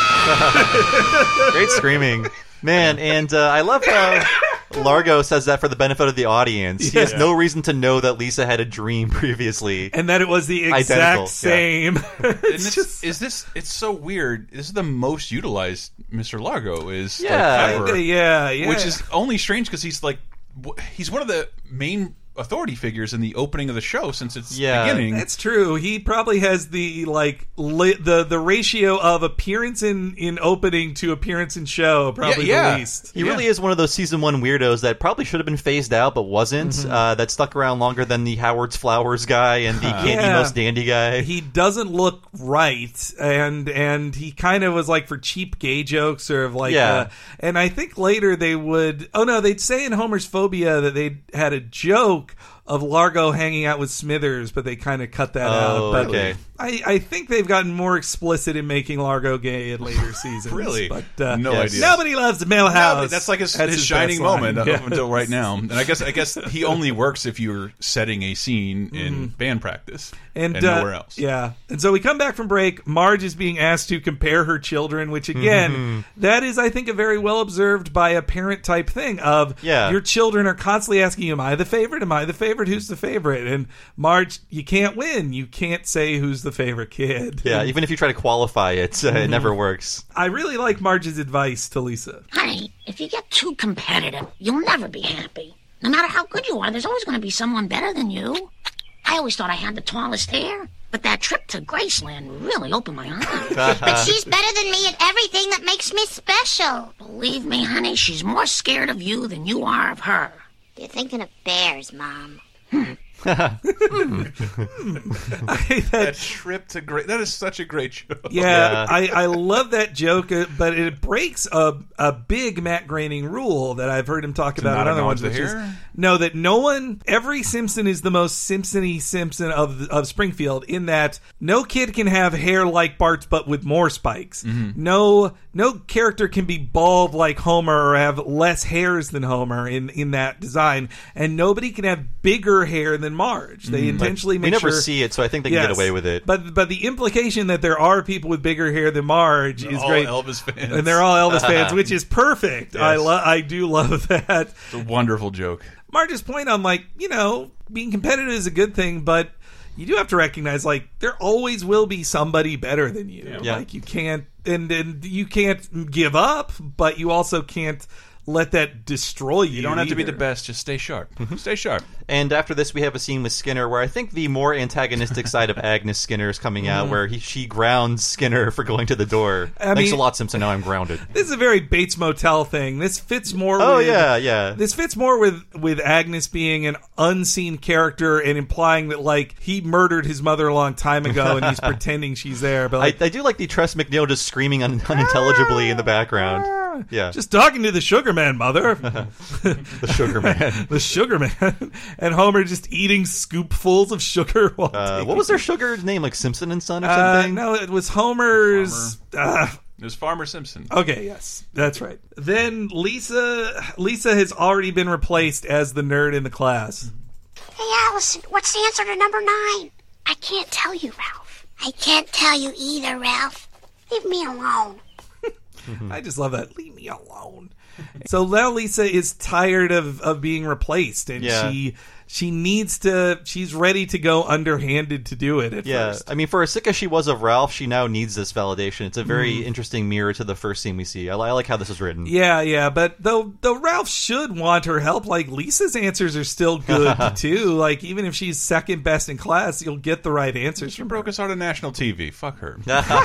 Great screaming. Man, and uh, I love how Largo says that for the benefit of the audience. He has
Yeah.
no reason to know that Lisa had a dream previously.
And that it was the exact
Identical, yeah.
same.
And this, is this? It's so weird. This is the most utilized Mister Largo is like,
Yeah.
ever.
Kinda, yeah, yeah.
Which is only strange because he's like w- he's one of the main authority figures in the opening of the show since its
Yeah.
beginning.
That's true. He probably has the like li- the the ratio of appearance in in opening to appearance in show probably
Yeah, yeah.
the least.
He really is one of those season one weirdos that probably should have been phased out, but wasn't.
Mhm.
Uh, that stuck around longer than the Howard's Flowers guy and the Candy
Yeah.
Most Dandy guy.
He doesn't look right, and and he kind of was like for cheap gay jokes or of like.
Yeah.
Uh, and I think later they would. Oh no, they'd say in Homer's Phobia that they had a joke of Largo hanging out with Smithers, but they kind of cut that
Oh,
out. But
okay.
I, I think they've gotten more explicit in making Largo gay in later seasons.
Really?
But uh,
No
Yes.
idea.
Nobody loves Millhouse.
Nobody- that's like his,
That's
his
his
shining
best line.
moment up
Yes.
until right now. And I guess I guess he only works if you're setting a scene in band practice and,
and, uh,
nowhere else.
Yeah. And so we come back from break. Marge is being asked to compare her children, which again,
Mhm.
that is, I think, a very well observed by a parent type thing of
Yeah.
your children are constantly asking, am I the favorite? Am I the favorite? Who's the favorite? And Marge, you can't win. You can't say who's the favorite kid.
Yeah,
And
even if you try to qualify it, uh, it
Mhm.
never works.
I really like Marge's advice to Lisa.
Honey, if you get too competitive, you'll never be happy. No matter how good you are, there's always going to be someone better than you. I always thought I had the tallest hair, but that trip to Graceland really opened my eyes.
But she's better than me at everything that makes me special.
Believe me, honey, she's more scared of you than you are of her.
You're thinking of bears, Mom.
That trip to great. That is such a great joke.
Yeah, I, I love that joke, uh, but it breaks a a big Matt Groening rule that I've heard him talk
To
about
not
in other ones,
acknowledge
which
the
is
hair?
no, that no one, every Simpson is the most Simpson-y Simpson of of Springfield in that no kid can have hair like Bart's but with more spikes.
Mm-hmm.
No, no character can be bald like Homer or have less hairs than Homer in in that design, and nobody can have bigger hair than Marge. They
Mhm.
intentionally
We
make
never
sure
see it, so I think they can get away with it.
But but the implication that there are people with bigger hair than Marge
They're
is
all
great.
Elvis fans.
And they're all Elvis fans, which is perfect. I
Yes.
lo- I do love that.
It's a wonderful joke.
Marge's point on like, you know, being competitive is a good thing, but you do have to recognize like there always will be somebody better than you.
Yeah.
Like you can't and and you can't give up, but you also can't let that destroy you.
You don't have to be
either.
the best. Just stay sharp. Stay sharp.
And after this, we have a scene with Skinner where I think the more antagonistic side of Agnes Skinner is coming out,
Mhm.
where he, she grounds Skinner for going to the door.
I
Thanks
mean-
a lot, Simpson. Now I'm grounded.
This is a very Bates Motel thing. This fits more
Oh,
with
yeah, yeah.
This fits more with with Agnes being an unseen character and implying that like he murdered his mother a long time ago and he's pretending she's there. But like,
I, I do like the Tress McNeil just screaming un- unintelligibly in the background. Yeah.
just talking to the sugar man, mother.
the sugar man.
the sugar man. And Homer just eating scoopfuls of sugar while
Uh,
taking-
what was their sugar's name? Like Simpson and Son or
Uh,
something?
no, it was Homer's. Uh,
It was Farmer Simpson.
Okay, yes, that's right. Then Lisa, Lisa has already been replaced as the nerd in the class.
Hey, Allison, what's the answer to number nine? I can't tell you, Ralph. I can't tell you either, Ralph. Leave me alone.
I just love that. Leave me alone. So now Lisa is tired of, of being replaced, and
Yeah.
she she needs to. She's ready to go underhanded to do it. At
Yeah,
first.
I mean, for as sick as she was of Ralph, she now needs this validation. It's a very
Mhm.
interesting mirror to the first scene we see. I, li- I like how this is written.
Yeah, yeah, but though though Ralph should want her help, like Lisa's answers are still good too. Like even if she's second best in class, you'll get the right answers
She
from
broke
her.
us out of national T V. Fuck her.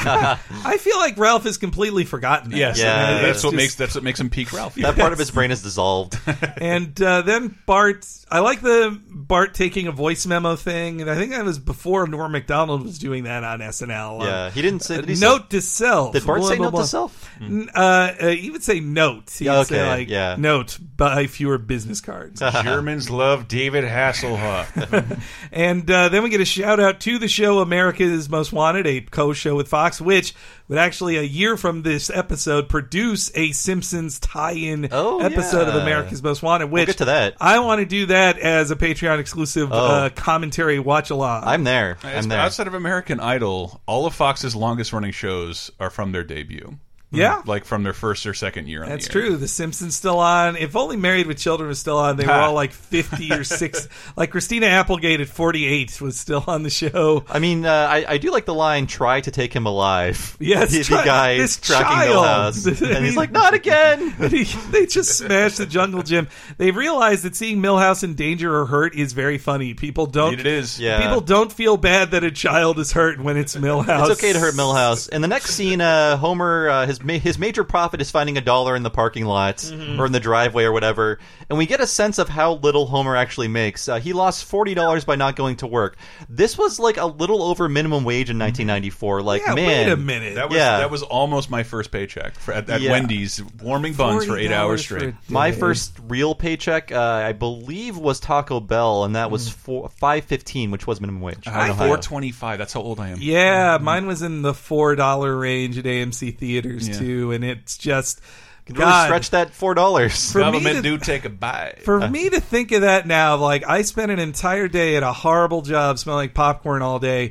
I feel like Ralph has completely forgotten that.
Yes,
Yeah.
and that's
It's
what
just-
makes that's what makes him peak Ralph.
That part of his brain is dissolved.
And uh, then Bart, I like the Bart taking a voice memo thing, and I think that was before Norm Macdonald was doing that on S N L.
Yeah, he didn't say.
Uh,
Did he say-
note to self.
Did Bart
blah,
say
blah,
note
blah.
to self?
N- Uh, uh, he would say note. He'd
Yeah,
say
okay,
like,
yeah.
note, buy fewer business cards.
Germans love David Hasselhoff.
And uh, then we get a shout out to the show America's Most Wanted, a co-show with Fox, which would actually a year from this episode produce a Simpsons tie-in
Oh,
episode of
yeah.
America's Most Wanted. Which
We'll get to that.
I want to do that as a Patreon exclusive
Oh.
uh, commentary watch along.
I'm there.
As-
I'm there.
Outside of American Idol, all of Fox's longest running shows are from their debut.
Yeah.
Like from their first or second year on
That's
the air.
true. The Simpsons still on. If only Married with Children was still on, they were all like fifty or six. Like Christina Applegate at forty-eight was still on the show.
I mean, uh, I, I do like the line, try to take him alive.
Yes,
the,
try-
the guy
this
tracking
child.
Millhouse. And he's like, not again.
He- they just smashed the Jungle Gym. They've realized that seeing Millhouse in danger or hurt is very funny. People don't.
Indeed it is.
Yeah.
People don't feel bad that a child is hurt when it's Millhouse.
It's okay to hurt Millhouse. In the next scene, uh, Homer, uh, his ma- his major profit is finding a dollar in the parking lot
Mhm.
or in the driveway or whatever, and we get a sense of how little Homer actually makes. Uh, he lost forty dollars by not going to work. This was like a little over minimum wage in nineteen ninety-four. Like,
Yeah,
man,
wait a minute.
That was
yeah.
that was almost my first paycheck for, at, at
Yeah.
Wendy's, warming buns for eight hours
for
straight.
a
My
day.
first real paycheck, uh, I believe, was Taco Bell, and that was four, five fifteen, which was minimum wage.
I
in
four
Ohio.
twenty five. That's how old I am.
Yeah, mine was in the four dollar range at A M C theaters
Yeah.
too, and it's just
Could really
God.
stretch that four dollars.
For me
Government
to-
do take a bite.
For me to think of that now, like I spent an entire day at a horrible job smelling popcorn all day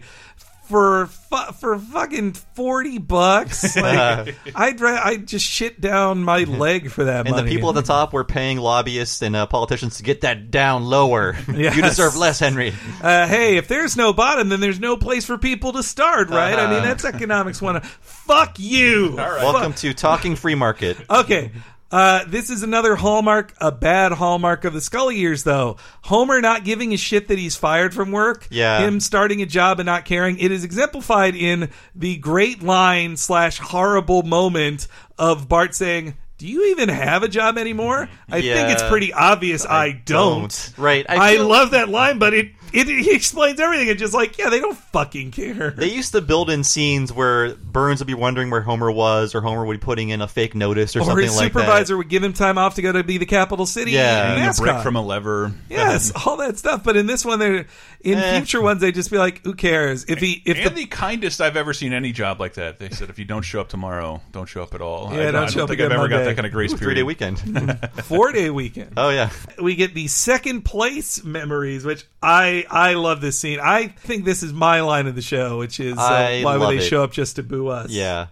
for fu- for fucking forty bucks. Like I'd ra- I'd just shit down my leg for that
And
money.
the people at the top were paying lobbyists and uh, politicians to get that down lower.
Yes.
You deserve less, Henry.
Uh, hey, if there's no bottom, then there's no place for people to start, right? I mean,
Uh-huh.
that's economics one. Fuck you.
Welcome to Talking Free Market.
Okay. Uh, this is another hallmark, a bad hallmark of the Scully years, though. Homer not giving a shit that he's fired from work.
Yeah.
Him starting a job and not caring. It is exemplified in the great line slash horrible moment of Bart saying, "Do you even have a job anymore?" I
Yeah.
think it's pretty obvious I, don't.
don't. Right.
I,
I feel-
love that line, but it, it he explains everything. It's just like, yeah, they don't fucking care.
They used to build in scenes where Burns would be wondering where Homer was, or Homer would be putting in a fake notice or,
Or
something
his
like that.
supervisor would give him time off to go to be the capital city
Yeah.
Hanging a
mascot.
brick from a lever.
Yes, all that stuff. But in this one, they're in
Eh.
future ones, they just be like, "Who cares?" If he, if
and
the,
the kindest I've ever seen any job like that. They said if you don't show up tomorrow, don't show up at all.
Yeah,
I,
don't
I
show
don't
up
think
again
I've ever got
Monday.
that kind of grace
Ooh,
period.
three-day weekend.
four day weekend,
Oh, yeah.
we get the second place memories, which I I love this scene. I think this is my line of the show, which is uh,
I
why would
love
they
it.
show up just to boo us?
Yeah.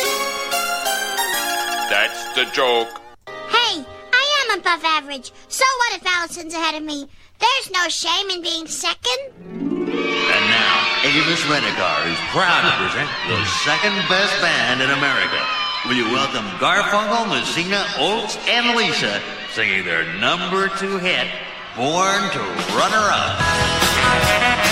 That's the joke.
Hey, I am above average. So what if Allison's ahead of me? There's no shame in being second.
And now, Avis Rent-A-Car is proud to present the second best band in America. Will you welcome Garfunkel, Messina, Olds, and Lisa singing their number two hit, Born to Run Around.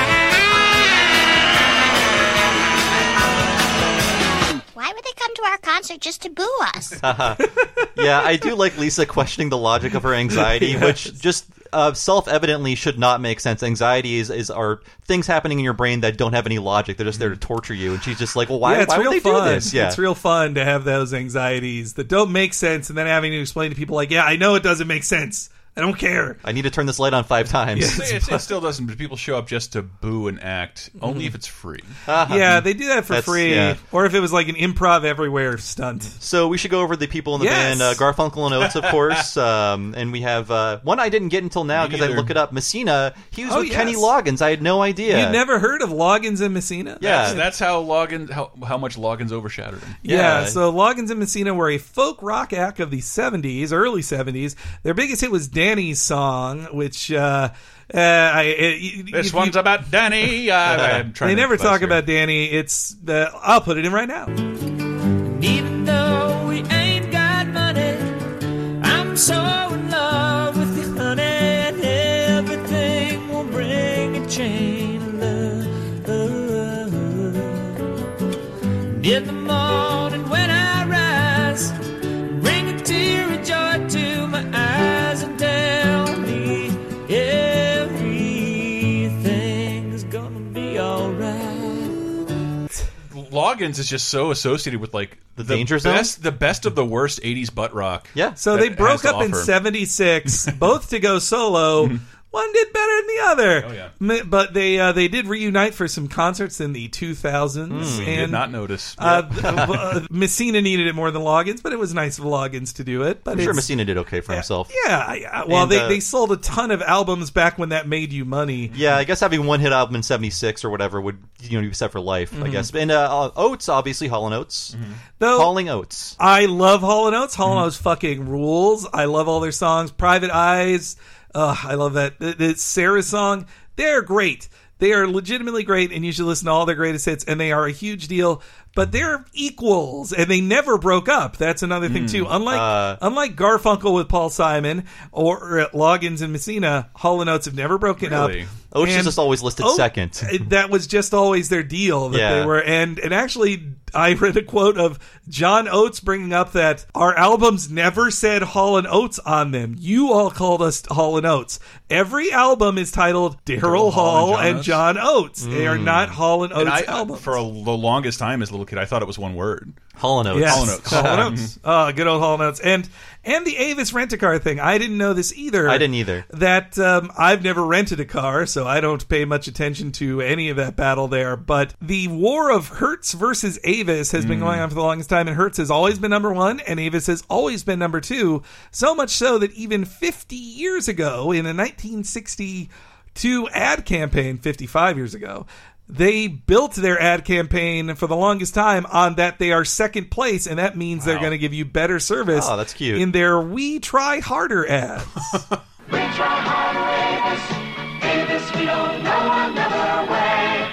Why would they come to our concert just to boo us?
Yeah, I do like Lisa questioning the logic of her anxiety,
Yes.
which just uh, self-evidently should not make sense. Anxiety is, is are things happening in your brain that don't have any logic. They're just there to torture you. And she's just like, well, why,
yeah, it's
why
real
would they
fun.
do this? Yeah.
It's real fun to have those anxieties that don't make sense, and then having to explain to people like, "Yeah, I know it doesn't make sense. I don't care."
I need to turn this light on five times.
It, it, it still doesn't. But people show up just to boo and act, only if it's free.
Yeah, they do that for
That's-
free,
yeah.
or if it was like an improv everywhere stunt.
So we should go over the people in the
Yes.
band. Uh, Garfunkel and Oates, of course. um, and we have uh, one I didn't get until now
Me
because I
neither.
look it up. Messina. He was
Oh,
with
yes.
Kenny Loggins. I had no idea.
You'd never heard of Loggins and Messina?
Yeah.
That's, that's how Loggins, how, how much Loggins overshadowed him.
Yeah,
Yeah.
so Loggins and Messina were a folk rock act of the seventies, early seventies. Their biggest hit was Danny's Song, which uh, uh, I, uh, you,
This
you-
one's about Danny. Uh, I'm trying
they
to
never
make it
talk
last year.
about Danny. It's uh, I'll put it in right now.
Even though we ain't got money, I'm so in love with you, honey, and everything will bring a chain of love. In the morning when I rise, bring a tear of joy to my eyes and tell me everything's gonna be alright.
Loggins is just so associated with like
The Danger Zone?
best, the best of the worst eighties butt rock.
Yeah.
So
that
they
it has
broke
to
up in
offer.
seventy-six, both to go solo. one did better than the other.
Oh, yeah.
M- But they uh, they did reunite for some concerts in the two thousands.
Mm,
and
did not notice.
Uh, uh, Messina needed it more than Loggins, but it was nice of Loggins to do it. But
I'm sure
it's-
Messina did okay for himself.
Yeah, yeah. Well,
And,
they,
uh,
they sold a ton of albums back when that made you money.
Yeah, I guess having one hit album in seventy-six or whatever would, you know, be set for life, I
Mhm.
guess. And uh, uh, Oates, obviously, Hall and Oates.
Though,
Hauling Oates.
I love Hall and Oates. Hall and Oates fucking rules. I love all their songs. Private Eyes. Uh, I love that. The, the Sarah song. They're great. They are legitimately great, and you should listen to all their greatest hits, and they are a huge deal. But they're equals, and they never broke up. That's another thing,
Mm,
too. Unlike
uh,
unlike Garfunkel with Paul Simon or uh, Loggins and Messina, Hall and Oates have never broken
Really?
up.
Oates is
And
just always listed
Oat-
second.
That was just always their deal that
Yeah.
they were. And, and actually, I read a quote of John Oates bringing up that our albums never said Hall and Oates on them. You all called us Hall and Oates. Every album is titled Daryl Hall and John Oates. They are
Mm.
not Hall and Oates
And I,
albums.
for a, the longest time as a little kid, I thought it was one word.
Hall and Oates.
Yes.
Hall and Oates.
Hall and Oates. Oh, good old Hall and Oates. And and the Avis rent-a-car thing. I didn't know this either.
I didn't either.
That um, I've never rented a car, so I don't pay much attention to any of that battle there. But the war of Hertz versus Avis has been
Mm.
going on for the longest time, and Hertz has always been number one, and Avis has always been number two. So much so that even fifty years ago, in a nineteen sixty-two ad campaign, fifty-five years ago, they built their ad campaign for the longest time on that they are second place, and that means they're going to give you better service.
Oh, that's cute.
In their We Try Harder ads.
We try harder, Avis. Avis, we don't know another way.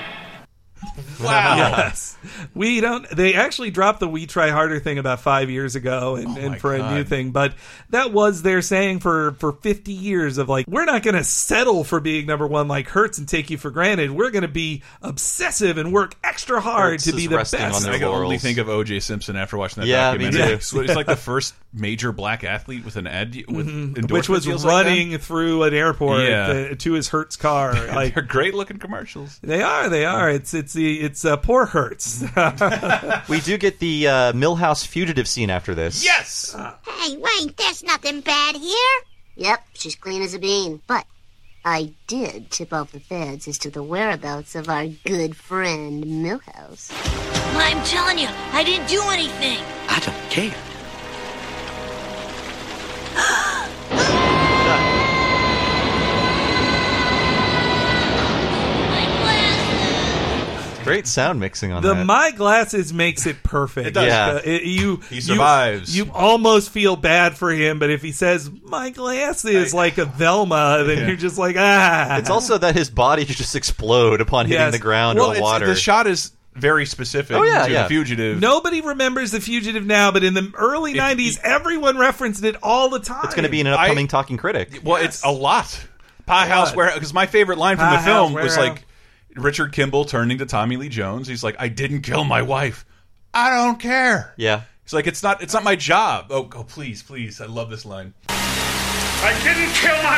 Wow. Yes. We don't, they actually dropped the We Try Harder thing about five years ago and,
Oh
and
my
for
God.
a new thing, but that was their saying for, for fifty years of like, we're not going to settle for being number one like Hertz and take you for granted. We're going to be obsessive and work extra hard
Hertz
to
is
be the
resting
best.
on their
I can only
laurels.
think of O J Simpson after watching that
Yeah, me
documentary.
too.
He's like the first major black athlete with an ad with
Mhm.
endorsement
Which was
deals like that.
running through an airport
Yeah.
uh, to his Hertz car. Like,
They're great looking commercials.
they are, they are. It's it's the it's uh, poor Hertz.
We do get the uh, Millhouse fugitive scene after this.
Yes!
Hey, wait, there's nothing bad here.
Yep, she's clean as a bean. But I did tip off the feds as to the whereabouts of our good friend Millhouse.
I'm telling you, I didn't do anything.
I don't care.
Great sound mixing on
The
that.
My Glasses makes it perfect.
It does. Yeah.
Uh, it- you
He
you-
survives.
You, almost feel bad for him, but if he says "My glasses" like a Velma, then
Yeah.
you're just like ah.
It's also that his body should just explode upon hitting
Yes.
the ground
Well,
or the
it's,
water.
the shot is very specific
Oh, yeah,
to
yeah.
the fugitive.
Nobody remembers The Fugitive now, but in the early
If
nineties,
you-
everyone referenced it all the time.
It's going to be an upcoming Talking Critic.
Well, it's a lot. Pie House
lot.
Warehouse. Because my favorite line from
Pie
the film
House
was
Warehouse.
like Richard Kimball turning to Tommy Lee Jones. He's like, "I didn't kill my wife. I don't care."
Yeah.
He's like, "It's not. It's not my job." Oh, oh, please, please. I love this line.
I didn't kill my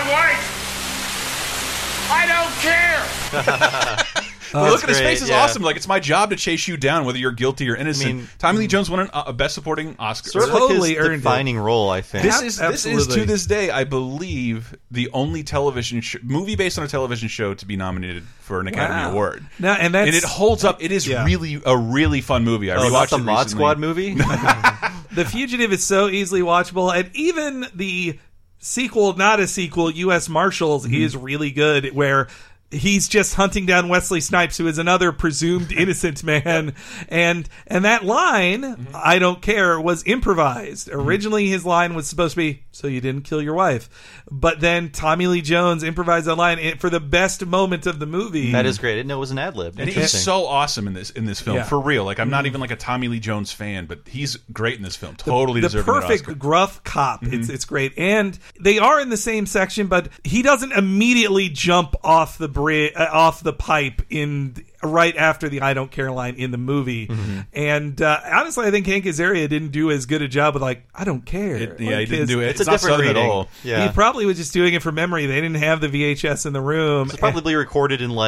wife. I don't care.
Well, look at his
great,
face is
yeah.
awesome. Like, it's my job to chase you down, whether you're guilty or innocent.
I mean-
Tommy Lee Jones won an, a Best Supporting Oscar.
Sort of
Totally
like his
earned it.
defining role, I think.
This is this is
Absolutely.
to this day, I believe, the only television sh movie based on a television show to be nominated for an Academy
Wow.
Award.
No, and that's
And it holds up. It is
Yeah.
really a really fun movie. I
Oh,
rewatched
that's a
it
Mod
recently.
Squad movie?
The Fugitive is so easily watchable, and even the sequel, not a sequel, U S Marshals,
Mm-hmm.
is really good, where he's just hunting down Wesley Snipes, who is another presumed innocent man, and and that line,
Mm-hmm.
"I don't care," was improvised. Originally, his line was supposed to be, "So you didn't kill your wife," but then Tommy Lee Jones improvised that line for the best moment of the movie.
That is great. I didn't know it was an ad lib.
And he's
Interesting.
so awesome in this in this film,
Yeah.
for real. Like, I'm not
Mhm.
even like a Tommy Lee Jones fan, but he's great in this film. Totally
the
deserving of an
perfect
Oscar.
gruff cop.
Mm-hmm.
It's it's great, and they are in the same section, but he doesn't immediately jump off the bridge, uh, off the pipe in right after the "I don't care" line in the movie.
Mm-hmm.
And uh, honestly, I think Hank Azaria didn't do as good a job with like "I don't care."
It- yeah,
Like,
he didn't
his-
do it.
It's,
It's
a
not
different
Southern at
reading.
all.
Yeah.
He probably was just doing it from memory. They didn't have the V H S in the room.
It's probably recorded in like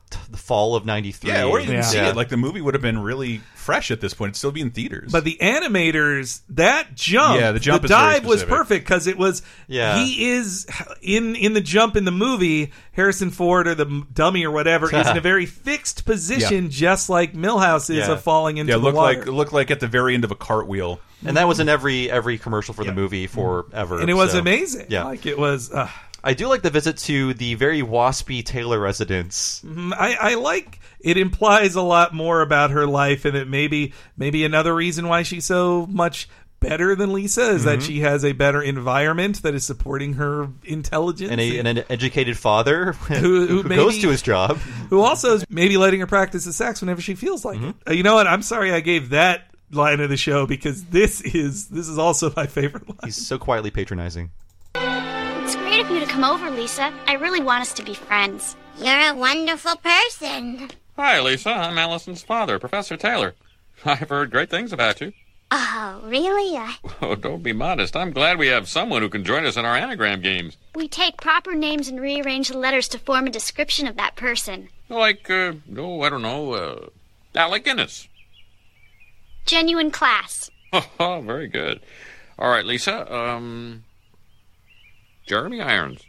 the fall of ninety-three.
Yeah, or you didn't
Yeah.
see
Yeah.
it. Like, the movie would have been really fresh at this point. It'd still be in theaters.
But the animators, that jump,
Yeah, the jump is
dive
very
was
specific.
perfect because it was.
Yeah.
He is in in the jump in the movie. Harrison Ford or the m- dummy or whatever is in a very fixed position,
Yeah.
just like Milhouse is
Yeah.
of falling into
yeah,
the
look
water.
like look like at the very end of a cartwheel.
And that was in every every commercial for the movie forever.
and it was
so,
amazing.
Yeah.
Like it was. Uh,
I do like the visit to the very waspy Taylor residence.
Mhm. I, I like it implies a lot more about her life, and it maybe maybe another reason why she's so much better than Lisa is that
Mhm.
she has a better environment that is supporting her intelligence
And, a, and an educated father
who, who maybe,
goes to his job.
who also is maybe letting her practice the sax whenever she feels like it. Uh, you know what? I'm sorry I gave that line of the show because this is this is also my favorite line.
He's so quietly patronizing.
It's great of you to come over, Lisa. I really want us to be friends.
You're a wonderful person.
Hi, Lisa. I'm Allison's father, Professor Taylor. I've heard great things about you.
Oh, really? I...
Oh, don't be modest. I'm glad we have someone who can join us in our anagram games.
We take proper names and rearrange the letters to form a description of that person.
Like, uh, oh, I don't know, uh, Alec Guinness.
Genuine class.
Oh, very good. All right, Lisa, um, Jeremy Irons.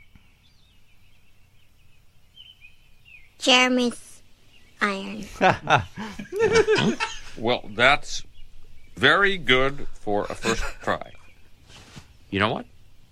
Jeremy's iron.
Well, that's very good for a first try. You know what?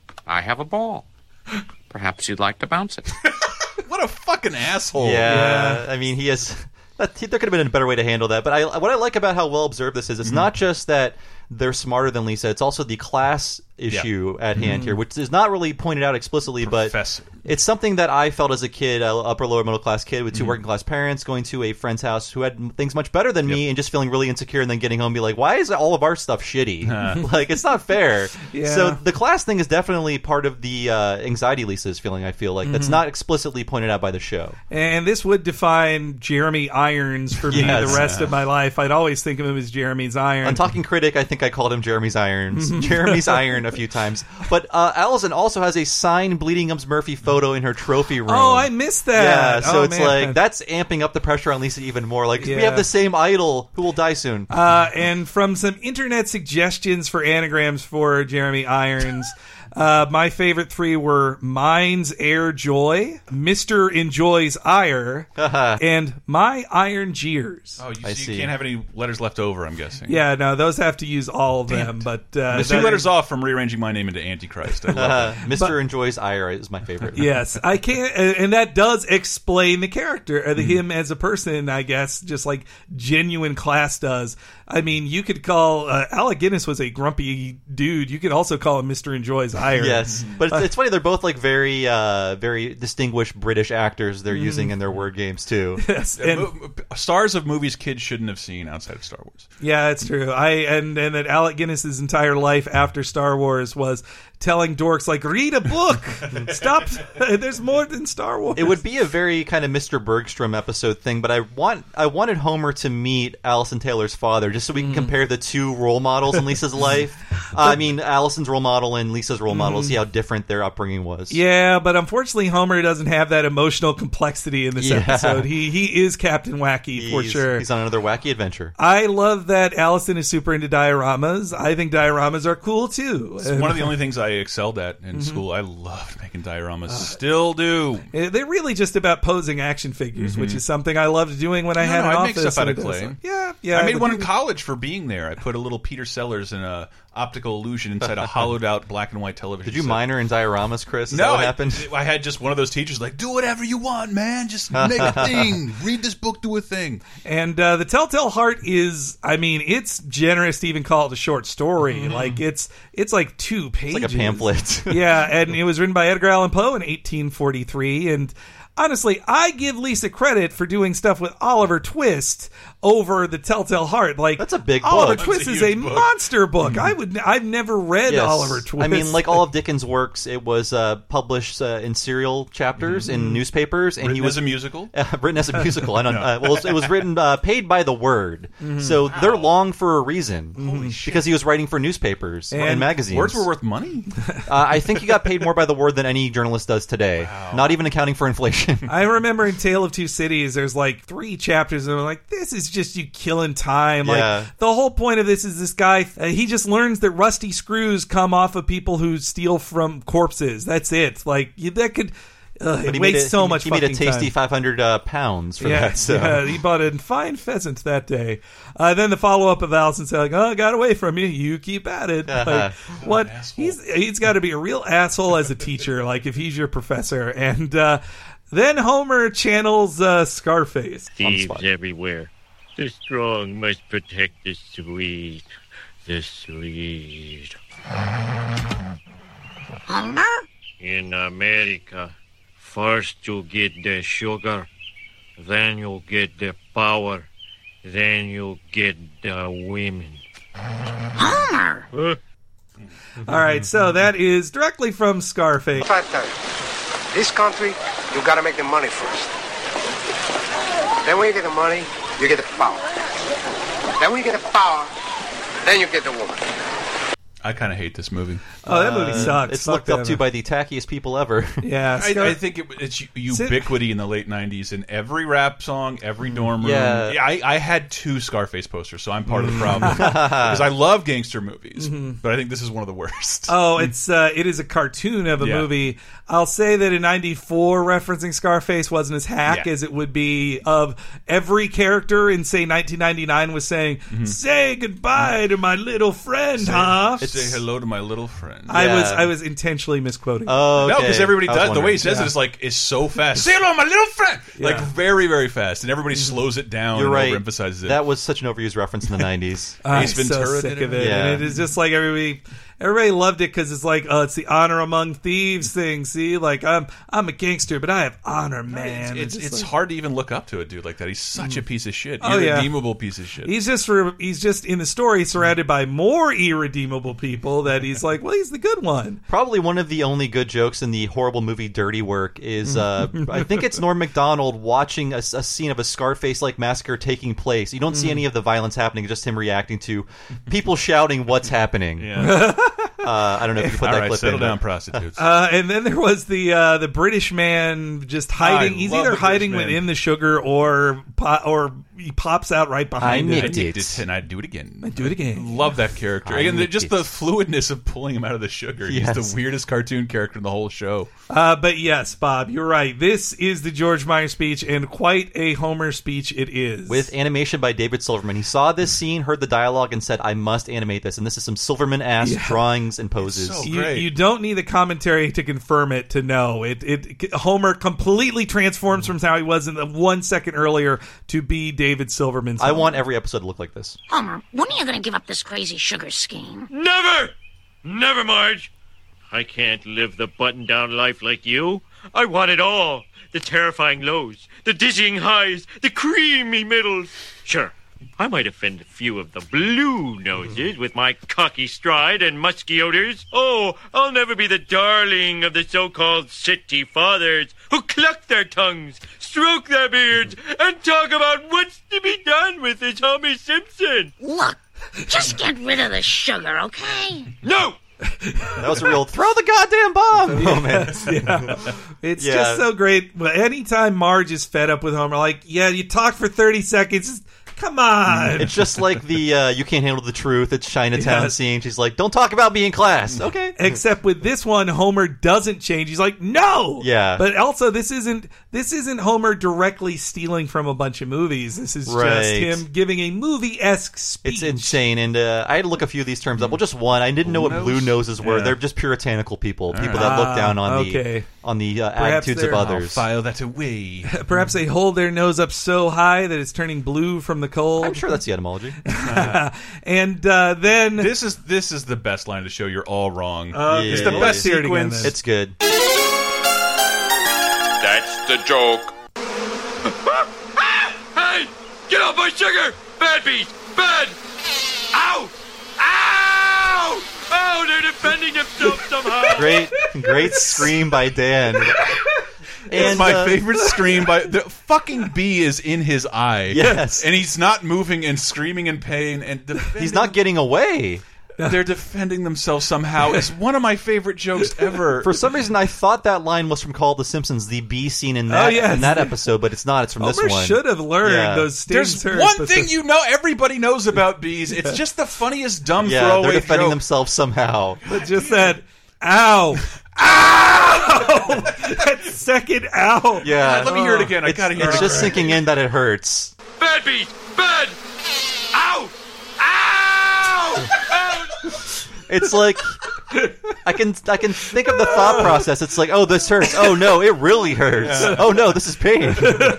I have a ball. Perhaps you'd like to bounce it.
What a fucking asshole.
Yeah, I mean, he has. That, there could have been a better way to handle that. But I, what I like about how well observed this is, it's
Mhm.
not just that they're smarter than Lisa. It's also the class issue at hand
Mhm.
here, which is not really pointed out explicitly,
Professor.
but it's something that I felt as a kid, a upper lower middle class kid with two
Mhm.
working class parents, going to a friend's house who had things much better than me, and just feeling really insecure, and then getting home and be like, "Why is all of our stuff shitty? Like, it's not fair."
Yeah.
So the class thing is definitely part of the uh, anxiety Lisa is feeling. I feel like that's
Mhm.
not explicitly pointed out by the show.
And this would define Jeremy Irons for me
Yes.
the rest of my life. I'd always think of him as Jeremy's Iron.
On Talking Critic, I think I called him Jeremy's Irons. Jeremy's Iron a few times. But uh, Allison also has a signed Bleeding Gums Murphy photo in her trophy room.
Oh, I missed that.
Yeah, so
Oh,
it's
man.
like, that's amping up the pressure on Lisa even more. Like, we
Yeah.
have the same idol who will die soon.
Uh, and from some internet suggestions for anagrams for Jeremy Irons, uh, my favorite three were Mine's Air Joy, Mister Enjoys Ire, and My Iron Jeers.
Oh, you,
I
so
see.
you can't have any letters left over, I'm guessing.
Yeah, no, those have to use all of them. But uh,
There's two
that-
letters off from rearranging my name into Antichrist. I love that.
Mister Enjoys Ira is my favorite.
Yes, I can't, and and that does explain the character, uh, the,
Mm-hmm.
him as a person, I guess, just like genuine class does. I mean, you could call uh, Alec Guinness was a grumpy dude. You could also call him Mister Enjoys Ire.
Yes, but it's, it's funny. They're both like very, uh, very distinguished British actors. They're
Mhm.
using in their word games too.
Yes,
Yeah,
and-
mo- stars of movies kids shouldn't have seen outside of Star Wars.
Yeah, it's true. I and and that Alec Guinness's entire life after Star Wars was telling dorks like, read a book. Stop. There's more than Star Wars.
It would be a very kind of Mister Bergstrom episode thing, but I want I wanted Homer to meet Allison Taylor's father just so we can compare the two role models in Lisa's life. Uh, I mean, Allison's role model and Lisa's role model, see how different their upbringing was.
Yeah, but unfortunately, Homer doesn't have that emotional complexity in this
Yeah.
episode. He he is Captain Wacky for
He's-
sure.
He's on another wacky adventure.
I love that Allison is super into dioramas. I think dioramas are cool too.
It's one of the only things I excelled at in
Mhm.
school. I loved making dioramas. Still do.
Uh, They're really just about posing action figures,
Mhm.
which is something I loved doing when I
No,
had
no,
an
I'd
office.
make stuff out of
and it
clay.
was- Yeah, yeah.
I made
but
one in
you-
college for being there. I put a little Peter Sellers and a optical illusion inside a hollowed out black and white television.
Did you
set.
minor in dioramas, Chris? Is
no,
that what
I-
happened?
I, had just one of those teachers like, do whatever you want, man. Just make a thing. Read this book, do a thing.
And uh, the Telltale Heart is, I mean, it's generous to even call it a short story.
Mhm.
Like it's it's like two pages,
like a pamphlet.
Yeah, and it was written by Edgar Allan Poe in eighteen forty-three. And honestly, I give Lisa credit for doing stuff with Oliver Twist over the Telltale Heart. Like
that's a big
Oliver
book.
Twist
That's a
is a
huge book.
monster book. I would I've never read
Yes.
Oliver Twist.
I mean, like all of Dickens' works, it was uh, published uh, in serial chapters in
Mhm.
newspapers, and
Written
he was
as a musical?
Uh, written as a musical. I don't.
No.
uh, well, it was written uh, paid by the word,
Mhm.
so they're long for a reason.
Holy shit.
Because he was writing for newspapers and,
And
magazines.
Words were worth money?
Uh, I think he got paid more by the word than any journalist does today. Not even accounting for inflation. direction.
I remember in Tale of Two Cities, there's like three chapters and I'm like, this is just you killing time.
Yeah.
Like the whole point of this is this guy, uh, he just learns that rusty screws come off of people who steal from corpses. That's it. Like you, that could. Uh,
But
it
he made
wastes
a,
so
he,
much
he made a
fucking
tasty
time.
five hundred uh, pounds for
yeah,
that. So.
yeah, he bought a fine pheasant that day. Uh, then the follow up of Allison saying, like, "Oh, I got away from you. You keep at it."
Uh-huh.
Like, what? He's he's got to be a real asshole as a teacher. Like if he's your professor. And uh, then Homer channels uh, Scarface.
Thieves everywhere. The strong must protect the sweet. The sweet.
Homer?
In America, first you get the sugar, then you get the power, then you get the women.
Homer!
Huh?
All right, so that is directly from Scarface.
If I tell you, this country, you gotta make the money first. Then when you get the money, you get the power. Then when you get the power, then you get the woman.
I kind of hate this movie.
Oh, that movie
Uh,
sucks.
It's
Fuck
looked up
that
to by the tackiest people ever.
Yeah,
I,
Scar-
I think it, it's ubiquity in the late nineties. In every rap song, every dorm room.
Yeah.
I, I had two Scarface posters, so I'm part of the problem. Because I love gangster movies,
Mhm.
but I think this is one of the worst.
Oh, it's uh, it is a cartoon of a
Yeah.
movie. I'll say that in ninety-four, referencing Scarface wasn't as hack
Yeah.
as it would be of every character in, say, nineteen ninety-nine was saying, say goodbye to my little friend,
Say,
Hoff.
say hello to my little friend.
I was I was intentionally misquoting.
Oh,
No, because everybody
I was
does. The way he
wondering.
says
Yeah.
it is like is so fast. Say hello, my little friend. Like
Yeah.
very, very fast, and everybody slows it down.
You're
and
right.
Overemphasizes it.
That was such an overused reference in the nineties.
I'm
Ace
so
Ventura
sick
did
of
it.
it.
Yeah.
And it is just like everybody everybody loved it because it's like, oh, it's the honor among thieves thing. See, like I'm I'm a gangster, but I have honor, man.
It's
just
it's
like-
hard to even look up to a dude like that. He's such a piece of shit.
Oh, yeah.
Irredeemable piece of shit.
He's just re- he's just in the story surrounded by more irredeemable people that he's like, well, he's the good one.
Probably one of the only good jokes in the horrible movie Dirty Work is, uh, I think it's Norm Macdonald watching a, a scene of a Scarface-like massacre taking place. You don't see
Mm.
any of the violence happening, just him reacting to people shouting what's happening.
Yeah.
Uh, I don't know if you can put
All
that
right,
clip
settle
in.
down,
but-
prostitutes.
Uh, and then there was the uh, the British man just hiding.
I
He's
love
either
the British
hiding
man.
within the sugar or po- or he pops out right behind
I
it.
nicked
I
it.
did it, and I'd do it again.
I do it again.
Love that character.
I
Again, the-
nicked
just
it.
the fluidness of pulling him out of the sugar.
Yes.
He's the weirdest cartoon character in the whole show.
Uh, but yes, Bob, you're right. This is the George Meyer speech, and quite a Homer speech it is.
With animation by David Silverman. He saw this scene, heard the dialogue, and said, I must animate this. And this is some Silverman-ass
Yeah.
drawings and poses.
so
you,
great.
you don't need the commentary to confirm it to know it. It Homer completely transforms from how he was in the one second earlier to be David Silverman's.
I
Homer.
want every episode to look like this.
Homer, when are you gonna give up this crazy sugar scheme?
Never! Never, Marge! I can't live the button-down life like you. I want it all. The terrifying lows, the dizzying highs, the creamy middles. Sure, I might offend a few of the blue noses with my cocky stride and musky odors. Oh, I'll never be the darling of the so-called city fathers who cluck their tongues, stroke their beards, and talk about what's to be done with this Homer Simpson.
Look, just get rid of the sugar, okay?
No!
That was a real throw the goddamn bomb moment.
Yeah. It's
Yeah.
just so great. But anytime Marge is fed up with Homer, like, yeah, you talk for thirty seconds. Just, come on.
It's just like the uh, You Can't Handle the Truth, it's Chinatown
Yes.
scene. She's like, don't talk about me in class. Okay.
Except with this one, Homer doesn't change. He's like, no.
Yeah.
But also, this isn't this isn't Homer directly stealing from a bunch of movies. This is just
Right.
him giving a movie esque speech.
It's insane, and uh, I had to look a few of these terms up. Well, just one. I didn't know what
Blue
blue
nose?
noses were.
Yeah.
They're just puritanical people, people
right.
that look
Ah,
down on
okay.
the on the uh,
Perhaps
attitudes of
they're-
I'll
others.
file that away.
Perhaps they hold their nose up so high that it's turning blue from the cold.
I'm sure that's the etymology.
And uh, then
This is this is the best line to show you're all wrong.
Okay,
It's the
well,
best
let's hear it again,
sequence.
then.
It's good.
That's the joke.
Hey! Get off my sugar! Bad bees! Bad! Ow! Ow! Oh, they're defending themselves somehow!
Great, great scream by Dan.
It's my
uh,
favorite scream by the fucking bee is in his eye.
Yes.
and he's not moving and screaming in pain and defending-
He's not getting away.
they're defending themselves somehow is one of my favorite jokes ever.
For some reason, I thought that line was from Call of the Simpsons, the bee scene in that
Oh, yes.
in that episode, but it's not. It's from
Homer
this one.
should have learned
Yeah.
those
There's
stings.
one thing you know, everybody knows about bees. It's just the funniest dumb
Yeah,
throwaway
they're defending
joke.
themselves somehow.
But just that, ow, ow, that second ow.
Yeah.
Let me hear it again. I
It's,
gotta hear
it's
it
just
again.
sinking in that it hurts.
Bad bees! Bad! Ow! Ow! Ow!
It's like I can I can think of the thought process. It's like, oh, this hurts. Oh no, it really hurts.
Yeah.
Oh no, this is pain.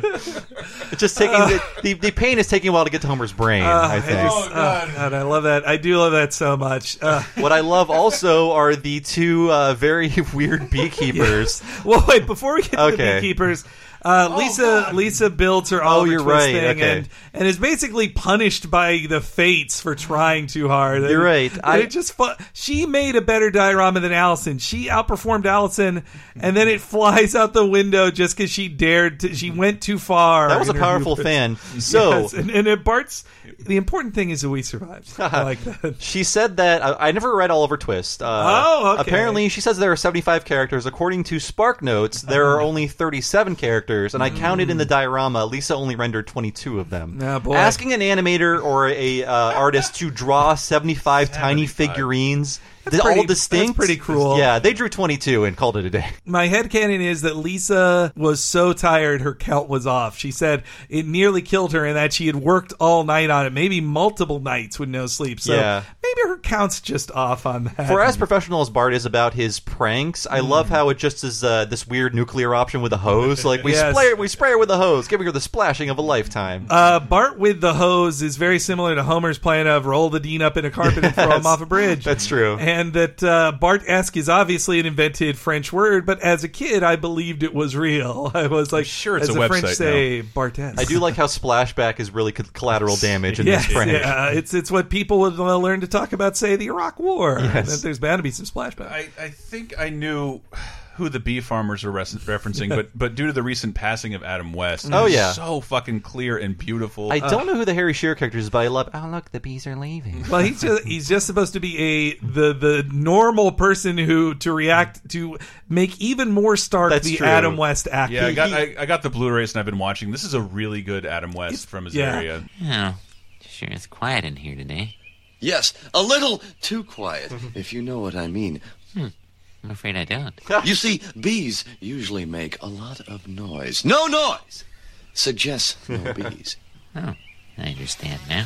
It's just taking the, the the pain is taking a while to get to Homer's brain.
Uh,
I think.
just- oh, God, I love that. I do love that so much. Uh,
What I love also are the two uh, very weird beekeepers.
yes. Well, wait, before we get to
Okay.
the beekeepers, uh, Lisa Lisa builds her Oliver
you're
Twist
right,
thing
okay.
and, and is basically punished by the fates for trying too hard.
You're right.
And
I-
it just fu- she made a better diorama than Allison. She outperformed Allison, and then it flies out the window just because she dared. To, she went too far.
That was a
in her
powerful
hubris.
fan. So
Yes, and, and it Bart's. The important thing is that we survived. I like that.
she said that I, I never read Oliver Twist. Uh,
Oh, okay.
Apparently, she says there are seventy-five characters. According to Spark Notes, there are only thirty-seven characters, and I counted in the diorama. Lisa only rendered twenty-two of them.
Oh, boy.
Asking an animator or a uh, artist to draw seventy-five tiny figurines,
That's
all
pretty-
distinct.
that's pretty cruel.
Yeah, they drew twenty-two and called it a day.
My headcanon is that Lisa was so tired her count was off. She said it nearly killed her and that she had worked all night on it, maybe multiple nights with no sleep. So
Yeah.
maybe her count's just off on that.
For as professional as Bart is about his pranks, I
Mm.
love how it just is uh, this weird nuclear option with a hose. Like we
Yes.
spray, we spray her with a hose, giving her the splashing of a lifetime.
Uh, Bart with the hose is very similar to Homer's plan of roll the Dean up in a carpet and throw him
Yes.
off a bridge.
That's true.
And that uh, Bart-esque is obviously an invented French word, but as a kid, I believed it was real. I was like,
sure it's
as
a
the French
website
say, Bart-esque.
I do like how splashback is really co- collateral damage in
Yes,
this prank.
yeah, it's it's what people would uh, learn to talk about, say, the Iraq War.
Yes.
That there's bound to be some splashback.
I, I think I knew who the bee farmers are res- referencing, but but due to the recent passing of Adam West,
Oh,
it's
yeah.
so fucking clear and beautiful.
I don't know who the Harry Shearer character is, but I love. Oh look, the bees are leaving.
Well, he's just he's just supposed to be a the the normal person who to react to make even more stark
That's
the
true.
Adam West act.
Yeah, I
He-
got
he-
I, I got the Blu-rays and I've been watching. This is a really good Adam West from his
yeah.
area.
Oh, sure it's quiet in here today.
Yes, a little too quiet, if you know what I mean.
Hmm. I'm afraid I don't.
You see, bees usually make a lot of noise. No noise suggests no bees.
Oh, I understand now.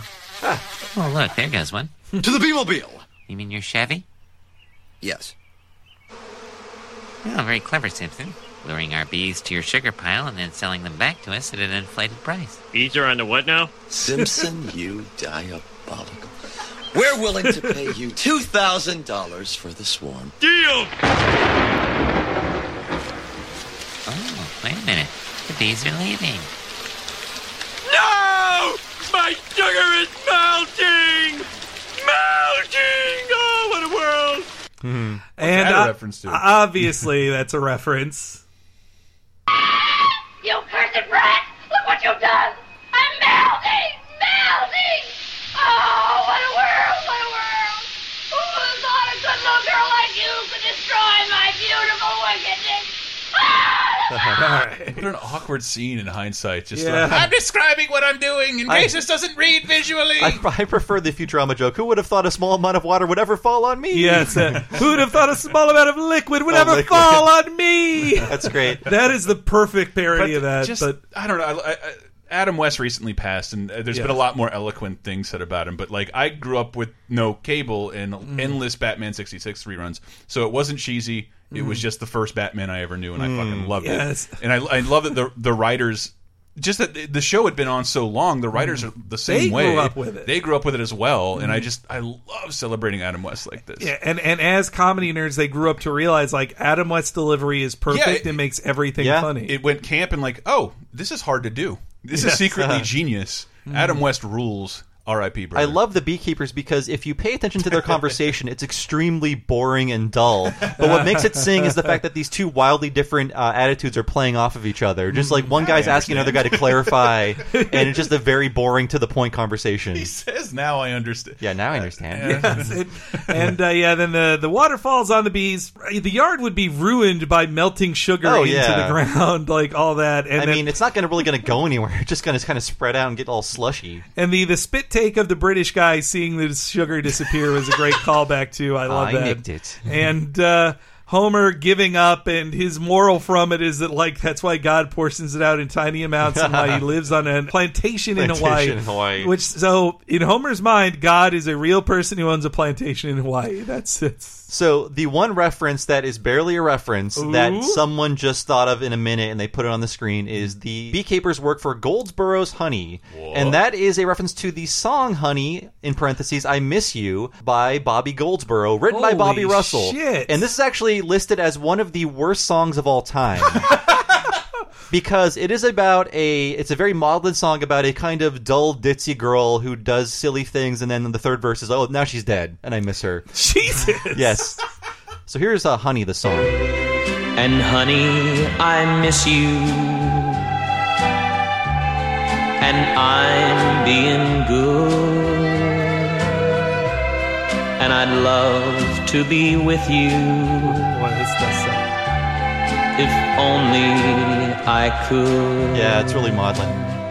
Oh, look, there goes one.
To the Beemobile!
You mean your Chevy?
Yes.
Oh, very clever, Simpson. Luring our bees to your sugar pile and then selling them back to us at an inflated price.
Bees are on the what now?
Simpson, you diabolical. We're willing to pay you two thousand dollars for the swarm.
Deal!
Oh, wait a minute. The bees are leaving.
No! My sugar is melting! Melting! Oh, what a world!
and
that a
uh,
reference to?
obviously that's a reference.
You cursed brat! Look what you've done! I'm melting! Melting! Oh, what a world! What a world! Who would have thought a good little girl like you could destroy my beautiful wickedness?
What an awkward scene in hindsight. Just
Yeah.
like, I'm describing what I'm doing in
I-
case this doesn't read visually.
I, I prefer the Futurama joke. Who would have thought a small amount of water would ever fall on me?
Yes, uh, who'd have thought a small amount of liquid would
Oh,
ever
liquid.
fall on me?
That's great.
That is the perfect parody
But
of that.
just,
but
I don't know. I, I, Adam West recently passed, and uh, there's
Yeah.
been a lot more eloquent things said about him. But like, I grew up with no cable and
Mm.
endless Batman sixty-six reruns, so it wasn't cheesy. It was just the first Batman I ever knew, and I fucking loved
Mm. yes.
it. And I, I love that the the writers. Just that the show had been on so long, the writers are the same
They
way.
grew up with it.
They grew up with it as well, and I just I love celebrating Adam West like this.
yeah, and, and as comedy nerds, they grew up to realize like Adam West's delivery is perfect
Yeah, it-
and makes everything
yeah,
funny.
It went camp and like, oh, this is hard to do. This
Yes.
is secretly genius. Adam West rules. R I P, brother.
I love the beekeepers because if you pay attention to their conversation, it's extremely boring and dull. But what makes it sing is the fact that these two wildly different uh, attitudes are playing off of each other. Just like one guy's asking another guy to clarify, and it's just a very boring, to the point conversation.
He says, "Now I understand."
Yeah, now I understand.
Yes, it, and uh, yeah, then the the water falls on the bees. The yard would be ruined by melting sugar
Oh,
into
yeah.
the ground, like all that. And
I
then,
mean, it's not going to really going to go anywhere. It's just going to kind of spread out and get all slushy.
and the the spit take of the British guy seeing the sugar disappear was a great callback too. I love
I
that.
nicked it.
And uh, Homer giving up, and his moral from it is that like that's why God portions it out in tiny amounts, and why he lives on a plantation, in,
Plantation
Hawaii,
in Hawaii.
Which so in Homer's mind, God is a real person who owns a plantation in Hawaii. That's it's.
So the one reference that is barely a reference
Ooh.
that someone just thought of in a minute and they put it on the screen is the beekeepers work for Goldsboro's Honey. And that is a reference to the song Honey, in parentheses, I Miss You, by Bobby Goldsboro, written by
Holy
Bobby Russell.
shit.
And this is actually listed as one of the worst songs of all time. Because it is about a, it's a very maudlin song about a kind of dull, ditzy girl who does silly things, and then the third verse is, oh, now she's dead, and I miss her.
Jesus!
Yes. So here's uh, Honey, the song.
And honey, I miss you. And I'm being good. And I'd love to be with you.
What is this?
If only I could.
Yeah, it's really maudlin.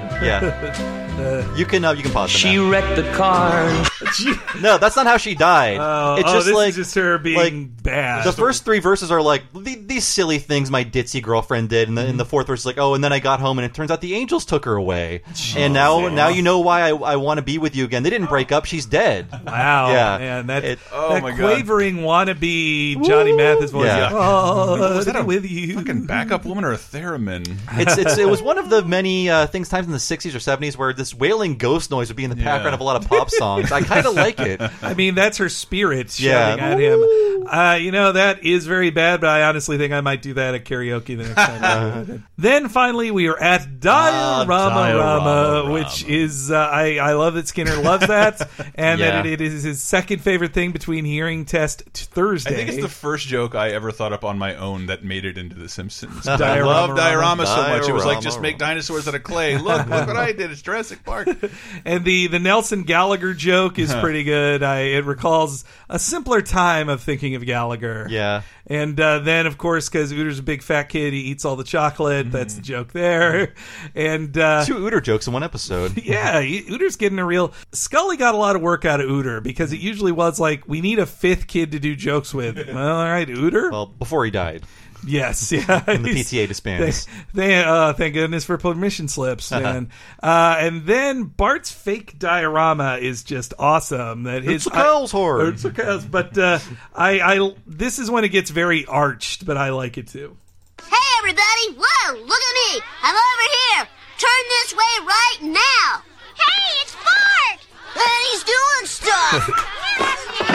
Yeah. You can uh, you can pause it
She
now.
wrecked the car.
No, that's not how she died.
Oh,
it's
oh,
just
this
like
is just her being
like,
bad.
The first three verses are like the, these silly things my ditzy girlfriend did, and the, and the fourth verse is like, oh, and then I got home and it turns out the angels took her away, and now now you know why I, I want to be with you again. They didn't break up; she's dead.
Wow,
yeah,
man, that,
It-
Oh
that
my God.
quavering wannabe Johnny Mathis voice.
Yeah.
Oh,
Was that a
with you?
fucking backup woman or a theremin?
It's, it's it was one of the many uh, things times in the sixties or seventies where this wailing ghost noise would be in the
Yeah.
background of a lot of pop songs. I kind of like it.
I mean, that's her spirit
Yeah.
shouting at him. Uh, you know, that is very bad, but I honestly think I might do that at karaoke the next time. Then finally, we are at Diorama
Diorama
Rama,
Rama.
which is, uh, I, I love that Skinner loves that, and
Yeah.
that it, it is his second favorite thing between Hearing Test t- Thursday.
I think it's the first joke I ever thought up on my own that made it into The Simpsons. I
Diorama
love Diorama so
Rama.
much. It was like,
Diorama
just make
Rama.
dinosaurs out of clay. Look, look what I did. It's Jurassic Park.
And the, the Nelson Gallagher joke is pretty good. I, it recalls a simpler time of thinking of Gallagher.
Yeah.
And uh, then, of course, because Ooter's a big fat kid, he eats all the chocolate. That's the joke there. And uh,
Two Ooter jokes in one episode.
yeah, he- Ooter's getting a real. Scully got a lot of work out of Ooter because it usually was like, we need a fifth kid to do jokes with. Well, all right, Ooter.
Well, before he died.
Yes, yeah.
And the P T A disbands.
They, they, uh, thank goodness for permission slips, man. uh, and then Bart's fake diorama is just awesome. That his
It's a cow's horn.
It's a cow's, but uh, I, I, this is when it gets very arched, but I like it too.
Hey, everybody! Whoa, look at me! I'm over here! Turn this way right now! Hey, it's Bart! And he's doing stuff!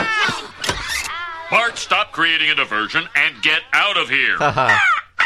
Bart, stop creating a diversion and get out of here.
Haha.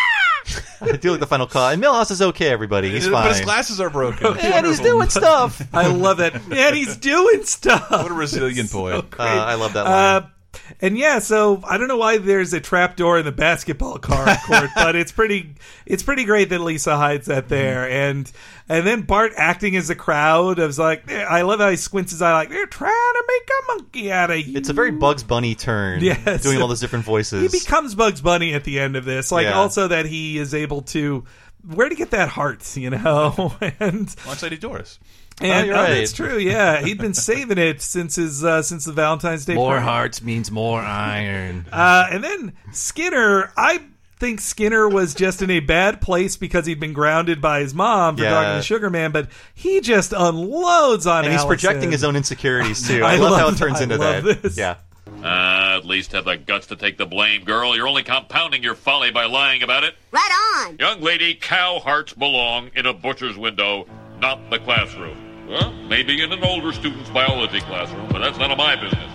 I do like the final call. And Milhouse is okay, everybody. He's fine.
But his glasses are broken.
And he's doing stuff.
I love that. And he's doing stuff.
What a resilient boy.
Uh, I love that line.
Uh, and yeah, so I don't know why there's a trap door in the basketball car court, but it's pretty it's pretty great that Lisa hides that there. And and then Bart acting as a crowd. I was like, I love how he squints his eye like, they're trying to make a monkey out of you.
It's a very Bugs Bunny turn.
Yes.
Doing all those different voices.
He becomes Bugs Bunny at the end of this. Like,
Yeah.
also that he is able to, where to get that heart, you know? and
Watch Lady Doris.
And
Oh, you're
oh,
right.
that's true. Yeah, he'd been saving it since his uh, since the Valentine's Day.
More
party.
hearts means more iron.
Uh, and then Skinner, I think Skinner was just in a bad place because he'd been grounded by his mom for
Yeah.
talking to Sugar Man, but he just unloads on
And he's
Allison.
projecting his own insecurities, too.
I
I, love,
love
how it turns
I
into
love
that.
this.
Yeah.
Uh, at least have the guts to take the blame, girl. You're only compounding your folly by lying about it.
Right on!
Young lady, cow hearts belong in a butcher's window, not the classroom. Well, maybe in an older student's biology classroom, but that's none of my business.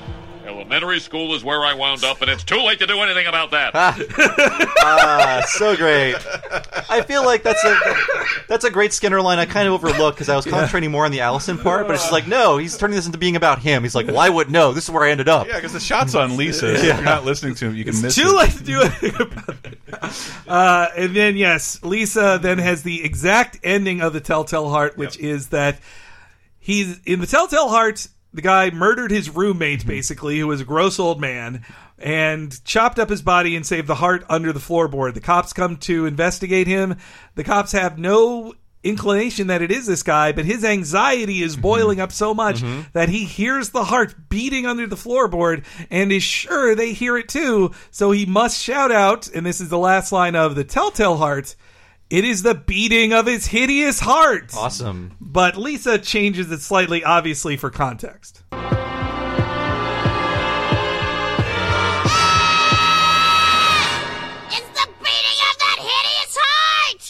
Elementary school is where I wound up, and it's too late to do anything about that.
Ah, so great. I feel like that's a that's a great Skinner line I kind of overlooked because I was concentrating more on the Allison part, but it's just like, no, he's turning this into being about him. He's like, well, I wouldn't know. This is where I ended up.
Yeah, because the shot's on Lisa. So
Yeah.
if you're not listening to him, you can
It's
miss
too
it.
late to do anything about it. Uh, and then, yes, Lisa then has the exact ending of the Telltale Heart, which is that he's in the Telltale Heart. The guy murdered his roommate, basically, who was a gross old man, and chopped up his body and saved the heart under the floorboard. The cops come to investigate him. The cops have no inclination that it is this guy, but his anxiety is boiling up so much that he hears the heart beating under the floorboard and is sure they hear it too. So he must shout out, and this is the last line of the Telltale Heart, "It is the beating of his hideous heart."
Awesome.
But Lisa changes it slightly, obviously, for context.
It's the beating of that hideous heart!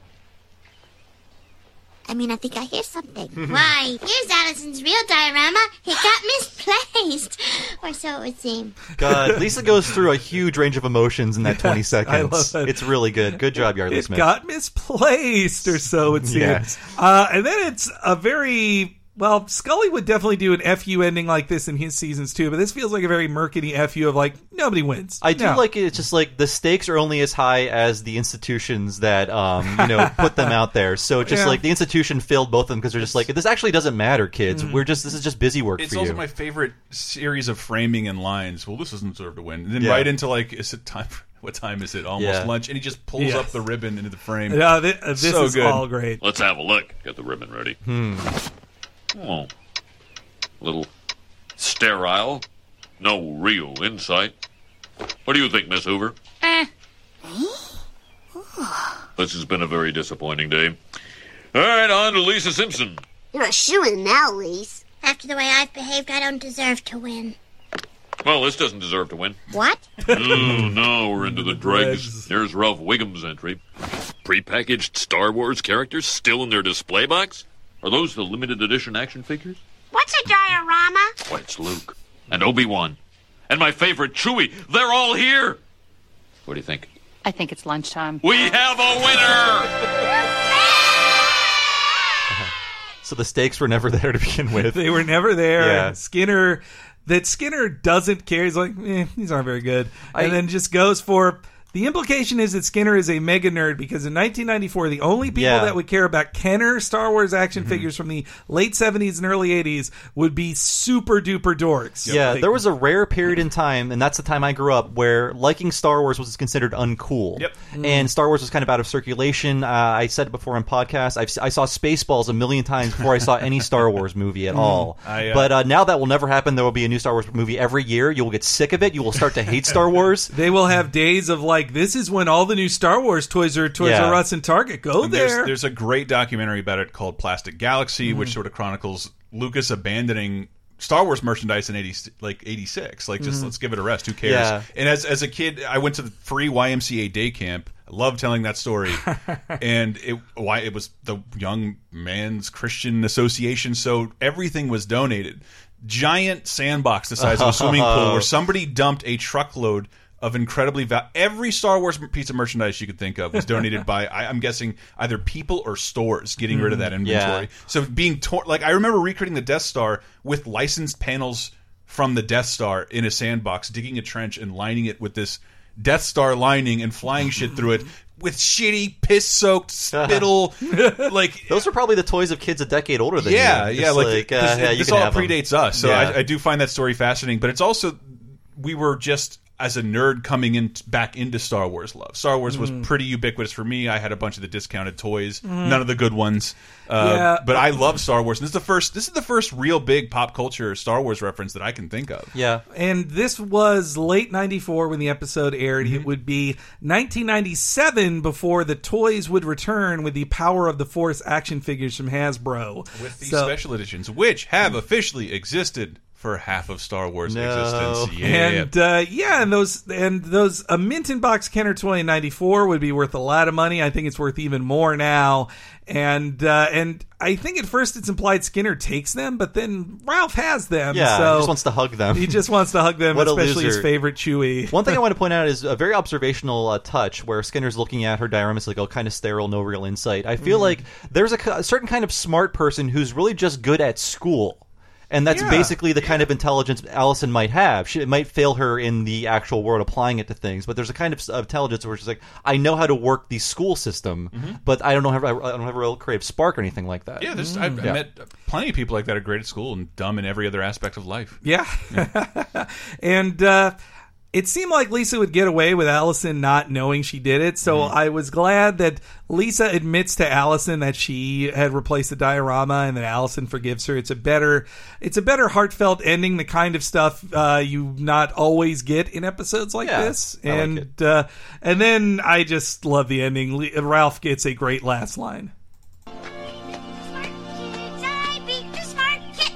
I mean, I think I hear something. Why, here's Allison's real diorama. It got misplaced. Or so it would seem.
God, Lisa goes through a huge range of emotions in that twenty
Yes,
seconds.
I love that.
It's really good. Good job, Yardley
It
Smith.
got misplaced, or so it seems.
Yes.
Uh, and then it's a very... Well, Scully would definitely do an F U ending like this in his seasons too, but this feels like a very murky F U of like, nobody wins.
I do
No.
like it. It's just like the stakes are only as high as the institutions that um you know put them out there. So it's just
Yeah.
like the institution failed both of them because they're just like, this actually doesn't matter, kids.
Mm.
We're just this is just busy work
It's
for
also
you.
my favorite series of framing and lines. Well, this doesn't deserve to win. And then
Yeah.
right into like, is it time? For, what time is it? Almost
Yeah.
lunch, and he just pulls
Yes.
up the ribbon into the frame.
Yeah, thi- uh, this
so
is
good.
all great.
Let's have a look. Get the ribbon ready.
Hmm.
Oh. Little sterile. No real insight. What do you think, Miss Hoover?
Eh.
This has been a very disappointing day. All right, on to Lisa Simpson.
You're a shoo-in now, Lise.
After the way I've behaved, I don't deserve to win.
Well, this doesn't deserve to win.
What?
Oh, no, we're into the dregs. There's Ralph Wiggum's entry. Prepackaged Star Wars characters still in their display box? Are those the limited edition action figures?
What's a diorama?
Why, it's Luke. And Obi-Wan. And my favorite, Chewie. They're all here. What do you think?
I think it's lunchtime.
We have a winner!
So the stakes were never there to begin with.
They were never there.
Yeah.
Skinner, that Skinner doesn't care. He's like, eh, these aren't very good. And
I-
then just goes for... The implication is that Skinner is a mega nerd because in nineteen ninety-four, the only people
Yeah.
that would care about Kenner Star Wars action
Mm-hmm.
figures from the late seventies and early eighties would be super duper dorks.
Yeah,
Like,
there was a rare period in time, and that's the time I grew up, where liking Star Wars was considered uncool.
Yep.
And Star Wars was kind of out of circulation. Uh, I said it before on podcasts. I've, I saw Spaceballs a million times before I saw any Star Wars movie at all.
I, uh,
but uh, now that will never happen. There will be a new Star Wars movie every year. You will get sick of it. You will start to hate Star Wars.
They will have days of like, this is when all the new Star Wars toys are Toys
Yeah.
R Us and Target. Go
And
there.
There's, there's a great documentary about it called Plastic Galaxy,
Mm-hmm.
which sort of chronicles Lucas abandoning Star Wars merchandise in eighty like eighty-six. Like, just
Mhm.
let's give it a rest. Who cares?
Yeah.
And as as a kid, I went to the free Y M C A day camp. I love telling that story. And it why it was the Young Man's Christian Association, so everything was donated. Giant sandbox the size of a swimming pool where somebody dumped a truckload of incredibly val every Star Wars piece of merchandise you could think of was donated by I, I'm guessing either people or stores getting rid of that inventory.
Yeah.
So being torn, like I remember recreating the Death Star with licensed panels from the Death Star in a sandbox, digging a trench and lining it with this Death Star lining and flying shit through it with shitty piss-soaked spittle. Like
those were probably the toys of kids a decade older than
yeah,
you.
yeah.
Just
Like,
like, uh,
this,
yeah, you
this
can
all
have 'em.
predates us, so
Yeah.
I, I do find that story fascinating. But it's also we were just as a nerd coming in back into Star Wars love. Star Wars was
Mm.
pretty ubiquitous for me. I had a bunch of the discounted toys,
Mm.
none of the good ones. Uh,
Yeah.
but I love Star Wars. And this is the first. This is the first real big pop culture Star Wars reference that I can think of.
Yeah.
And this was late ninety-four when the episode aired.
Mm-hmm.
It would be nineteen ninety-seven before the toys would return with the Power of the Force action figures from Hasbro.
With these
So-
special editions, which have officially existed for half of Star Wars
No.
existence. Yeah.
And uh, yeah, and those and those a mint in box Kenner toy in ninety-four would be worth a lot of money. I think it's worth even more now. And uh, and I think at first it's implied Skinner takes them, but then Ralph has them.
Yeah,
so
he just wants to hug them.
He just wants to hug them,
What a
especially his
loser.
favorite Chewie.
One thing I want to point out is a very observational uh, touch where Skinner's looking at her dioramas like, oh, kind of sterile, no real insight. I feel
Mhm.
like there's a, a certain kind of smart person who's really just good at school. And that's
Yeah.
basically the kind of intelligence Allison might have. She, it might fail her in the actual world applying it to things, but there's a kind of s- of intelligence where she's like, I know how to work the school system,
Mhm.
but I don't have I don't have a real creative spark or anything like that.
Yeah, there's, I've
Yeah.
met plenty of people like that are great at school and dumb in every other aspect of life.
Yeah. and uh, it seemed like Lisa would get away with Allison not knowing she did it, so
Mm-hmm.
I was glad that Lisa admits to Allison that she had replaced the diorama and that Allison forgives her. It's a better it's a better heartfelt ending, the kind of stuff uh, you not always get in episodes like
Yeah,
this.
I like
And uh, and then I just love the ending. Le- Ralph gets a great last line.
I beat the smart kid.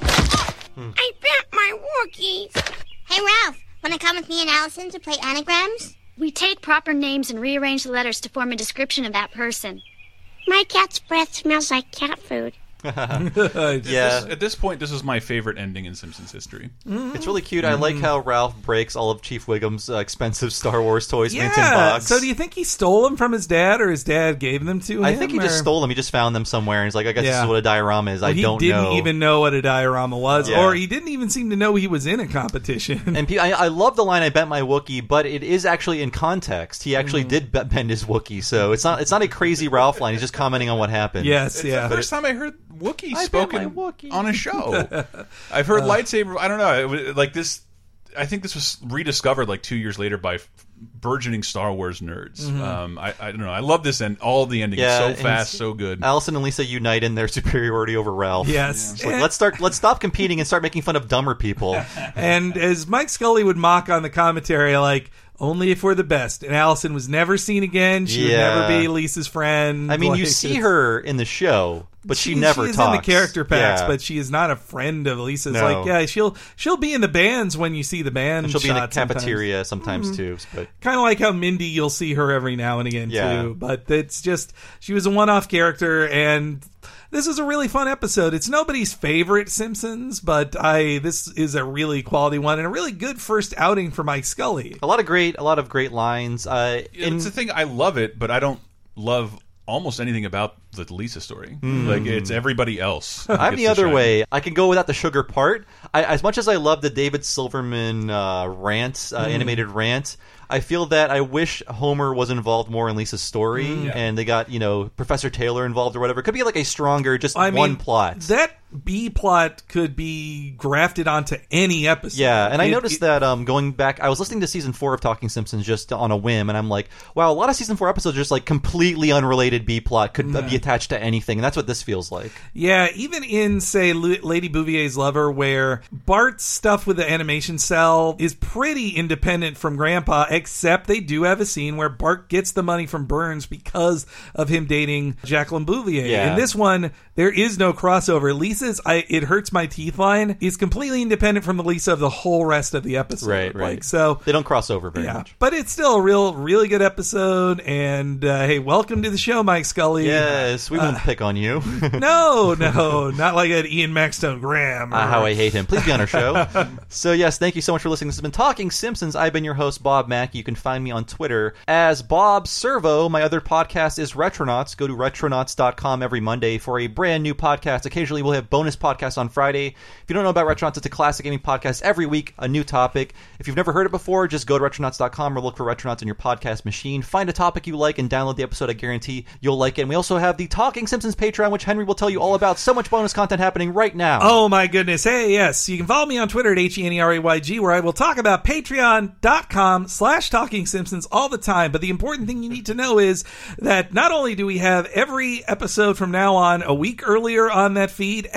I bet my Wookiees. Hey, Ralph, want to come with me and Allison to play anagrams?
We take proper names and rearrange the letters to form a description of that person.
My cat's breath smells like cat food.
At this, at this point, this is my favorite ending in Simpsons history.
It's really cute. I like how Ralph breaks all of Chief Wiggum's uh, expensive Star Wars toys in a tin
Yeah.
box.
So do you think he stole them from his dad, or his dad gave them to him?
I think he just
or-
stole them. He just found them somewhere, and he's like, I guess this
Yeah.
is what a diorama is.
Well,
I
he
don't
didn't
know.
even know what a diorama was,
Yeah.
or he didn't even seem to know he was in a competition.
And pe- I, I love the line, I bet my Wookiee, but it is actually in context. He actually did be- bend his Wookiee, so it's not it's not a crazy Ralph line. He's just commenting on what happened.
Yes,
It's the first time I heard Wookiee spoken on a show. I've heard
Uh.
lightsaber. I don't know. It was, like this, I think this was rediscovered like two years later by f- burgeoning Star Wars nerds.
Mhm.
Um, I, I don't know. I love this and all the endings.
Yeah,
so
and
fast, so good.
Allison and Lisa unite in their superiority over Ralph.
Yes.
It's like, let's start. Let's stop competing and start making fun of dumber people.
And as Mike Scully would mock on the commentary, like, only if we're the best. And Allison was never seen again. She
Yeah.
would never be Lisa's friend.
I mean, you
Like,
see
it's-
her in the show, but she, never
she is
talks.
in the character packs,
Yeah.
but she is not a friend of Lisa's.
No.
Like, yeah, she'll she'll be in the bands when you see the band.
And she'll be in a
shots sometimes.
cafeteria sometimes
Mhm.
too. But
Kind of like how Mindy, you'll see her every now and again
Yeah.
too. But it's just she was a one-off character, and this is a really fun episode. It's nobody's favorite Simpsons, but I this is a really quality one and a really good first outing for Mike Scully.
a lot of great, a lot of great lines. Uh, in,
It's the thing. I love it, but I don't love almost anything about the Lisa story.
Mm.
Like it's everybody else. who
I'm
gets
the
to
other
shine.
way. I can go without the sugar part. I, as much as I love the David Silverman uh, rant, uh,
Mm.
animated rant, I feel that I wish Homer was involved more in Lisa's story,
Mm. Yeah.
and they got you know Professor Taylor involved or whatever. It could be like a stronger, just
I
one
mean,
plot.
That B plot could be grafted onto any episode.
Yeah, and I
It-
noticed
it-
that um, going back, I was listening to season four of Talking Simpsons just on a whim, and I'm like, wow, a lot of season four episodes are just like completely unrelated B plot could uh,
Yeah.
be attached to anything, and that's what this feels like.
Yeah, even in, say, L- Lady Bouvier's Lover, where Bart's stuff with the animation cell is pretty independent from Grandpa, except they do have a scene where Bart gets the money from Burns because of him dating Jacqueline Bouvier.
Yeah.
In this one, there is no crossover. Lisa's I, It Hurts My Teeth line is completely independent from the Lisa of the whole rest of the episode.
Right, right.
Like, so
They don't cross over very
yeah,
much.
but it's still a real, really good episode. And uh, hey, welcome to the show, Mike Scully.
Yes, we won't pick on you.
No, no, not like that Ian Maxtone Graham. or-
Ah, how I hate him. Please be on our show. So, yes, thank you so much for listening. This has been Talking Simpsons. I've been your host, Bob Mackey. You can find me on Twitter as Bob Servo. My other podcast is Retronauts. Go to retronauts dot com every Monday for a brand new podcast. Occasionally, we'll have bonus podcasts on Friday. If you don't know about Retronauts, it's a classic gaming podcast. Every week, a new topic. If you've never heard it before, just go to retronauts dot com or look for Retronauts in your podcast machine. Find a topic you like and download the episode. I guarantee you'll like it. And we also have the Talking Simpsons Patreon, which Henry will tell you all about. So much bonus content happening right now.
Oh my goodness. Hey, yes. You can follow me on Twitter at H E N E R A Y G, where I will talk about patreon dot com slash Talking Simpsons all the time. But the important thing you need to know is that not only do we have every episode from now on a week earlier on that feed,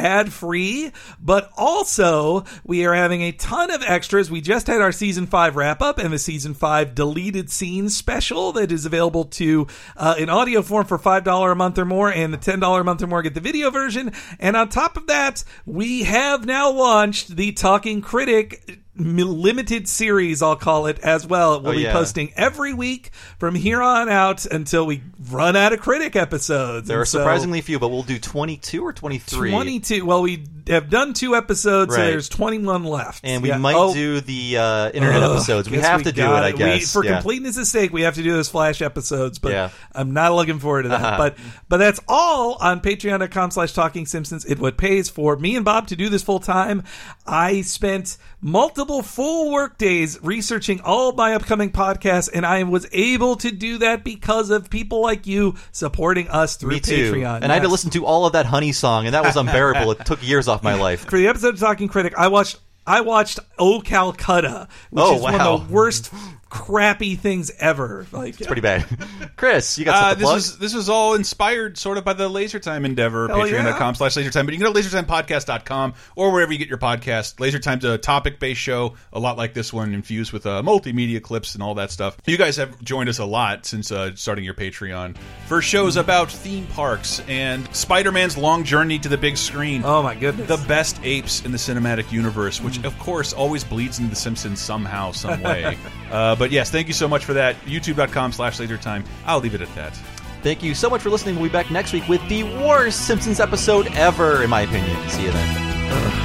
ad-free, but also we are having a ton of extras. We just had our season five wrap-up and the season five deleted scenes special that is available to uh, in audio form for five dollars a month or more, and the ten dollars a month or more get the video version. And on top of that, we have now launched the Talking Critic limited series, I'll call it, as well. We'll
oh,
be
yeah.
posting every week from here on out until we run out of Critic episodes.
There
And
are
so,
surprisingly few, but we'll do twenty-two or twenty-three.
twenty-two. Well, we have done two episodes, so
Right.
there's twenty-one left.
And we
Yeah.
might
Oh,
do the uh, internet
ugh,
episodes. We
guess
have to do it,
got
I
We-
guess.
for
Yeah.
completeness' sake, we have to do those Flash episodes, but
Yeah.
I'm not looking forward to that.
Uh-huh.
But but that's all on patreon.com slash talking Simpsons. It what pays for me and Bob to do this full time. I spent multiple full work days researching all my upcoming podcasts, and I was able to do that because of people like you supporting us through
Me too.
Patreon.
And I had to
Yes.
listen to all of that Honey song, and that was unbearable. It took years off my life.
For the episode of Talking Critic, I watched I watched Oh Calcutta, which
Oh,
is one
wow.
of the worst crappy things ever. Like
It's pretty bad. Chris, you got
Uh,
something to
this
plug?
was this was all inspired sort of by the Laser Time endeavor,
Hell yeah.
patreon.com slash lasertime. But you can go to laser time podcast dot com or wherever you get your podcast. Laser Time's a topic-based show, a lot like this one, infused with uh, multimedia clips and all that stuff. You guys have joined us a lot since uh, starting your Patreon for shows about theme parks and Spider-Man's long journey to the big screen.
Oh my goodness.
The best apes in the cinematic universe, which of course always bleeds into The Simpsons somehow, some way. uh, but yes, thank you so much for that. YouTube.com slash lasertime. I'll leave it at that.
Thank you so much for listening. We'll be back next week with the worst Simpsons episode ever, in my opinion. See you then.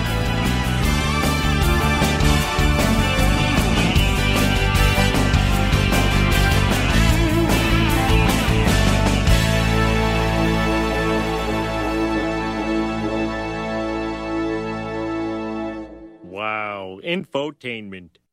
Wow, infotainment.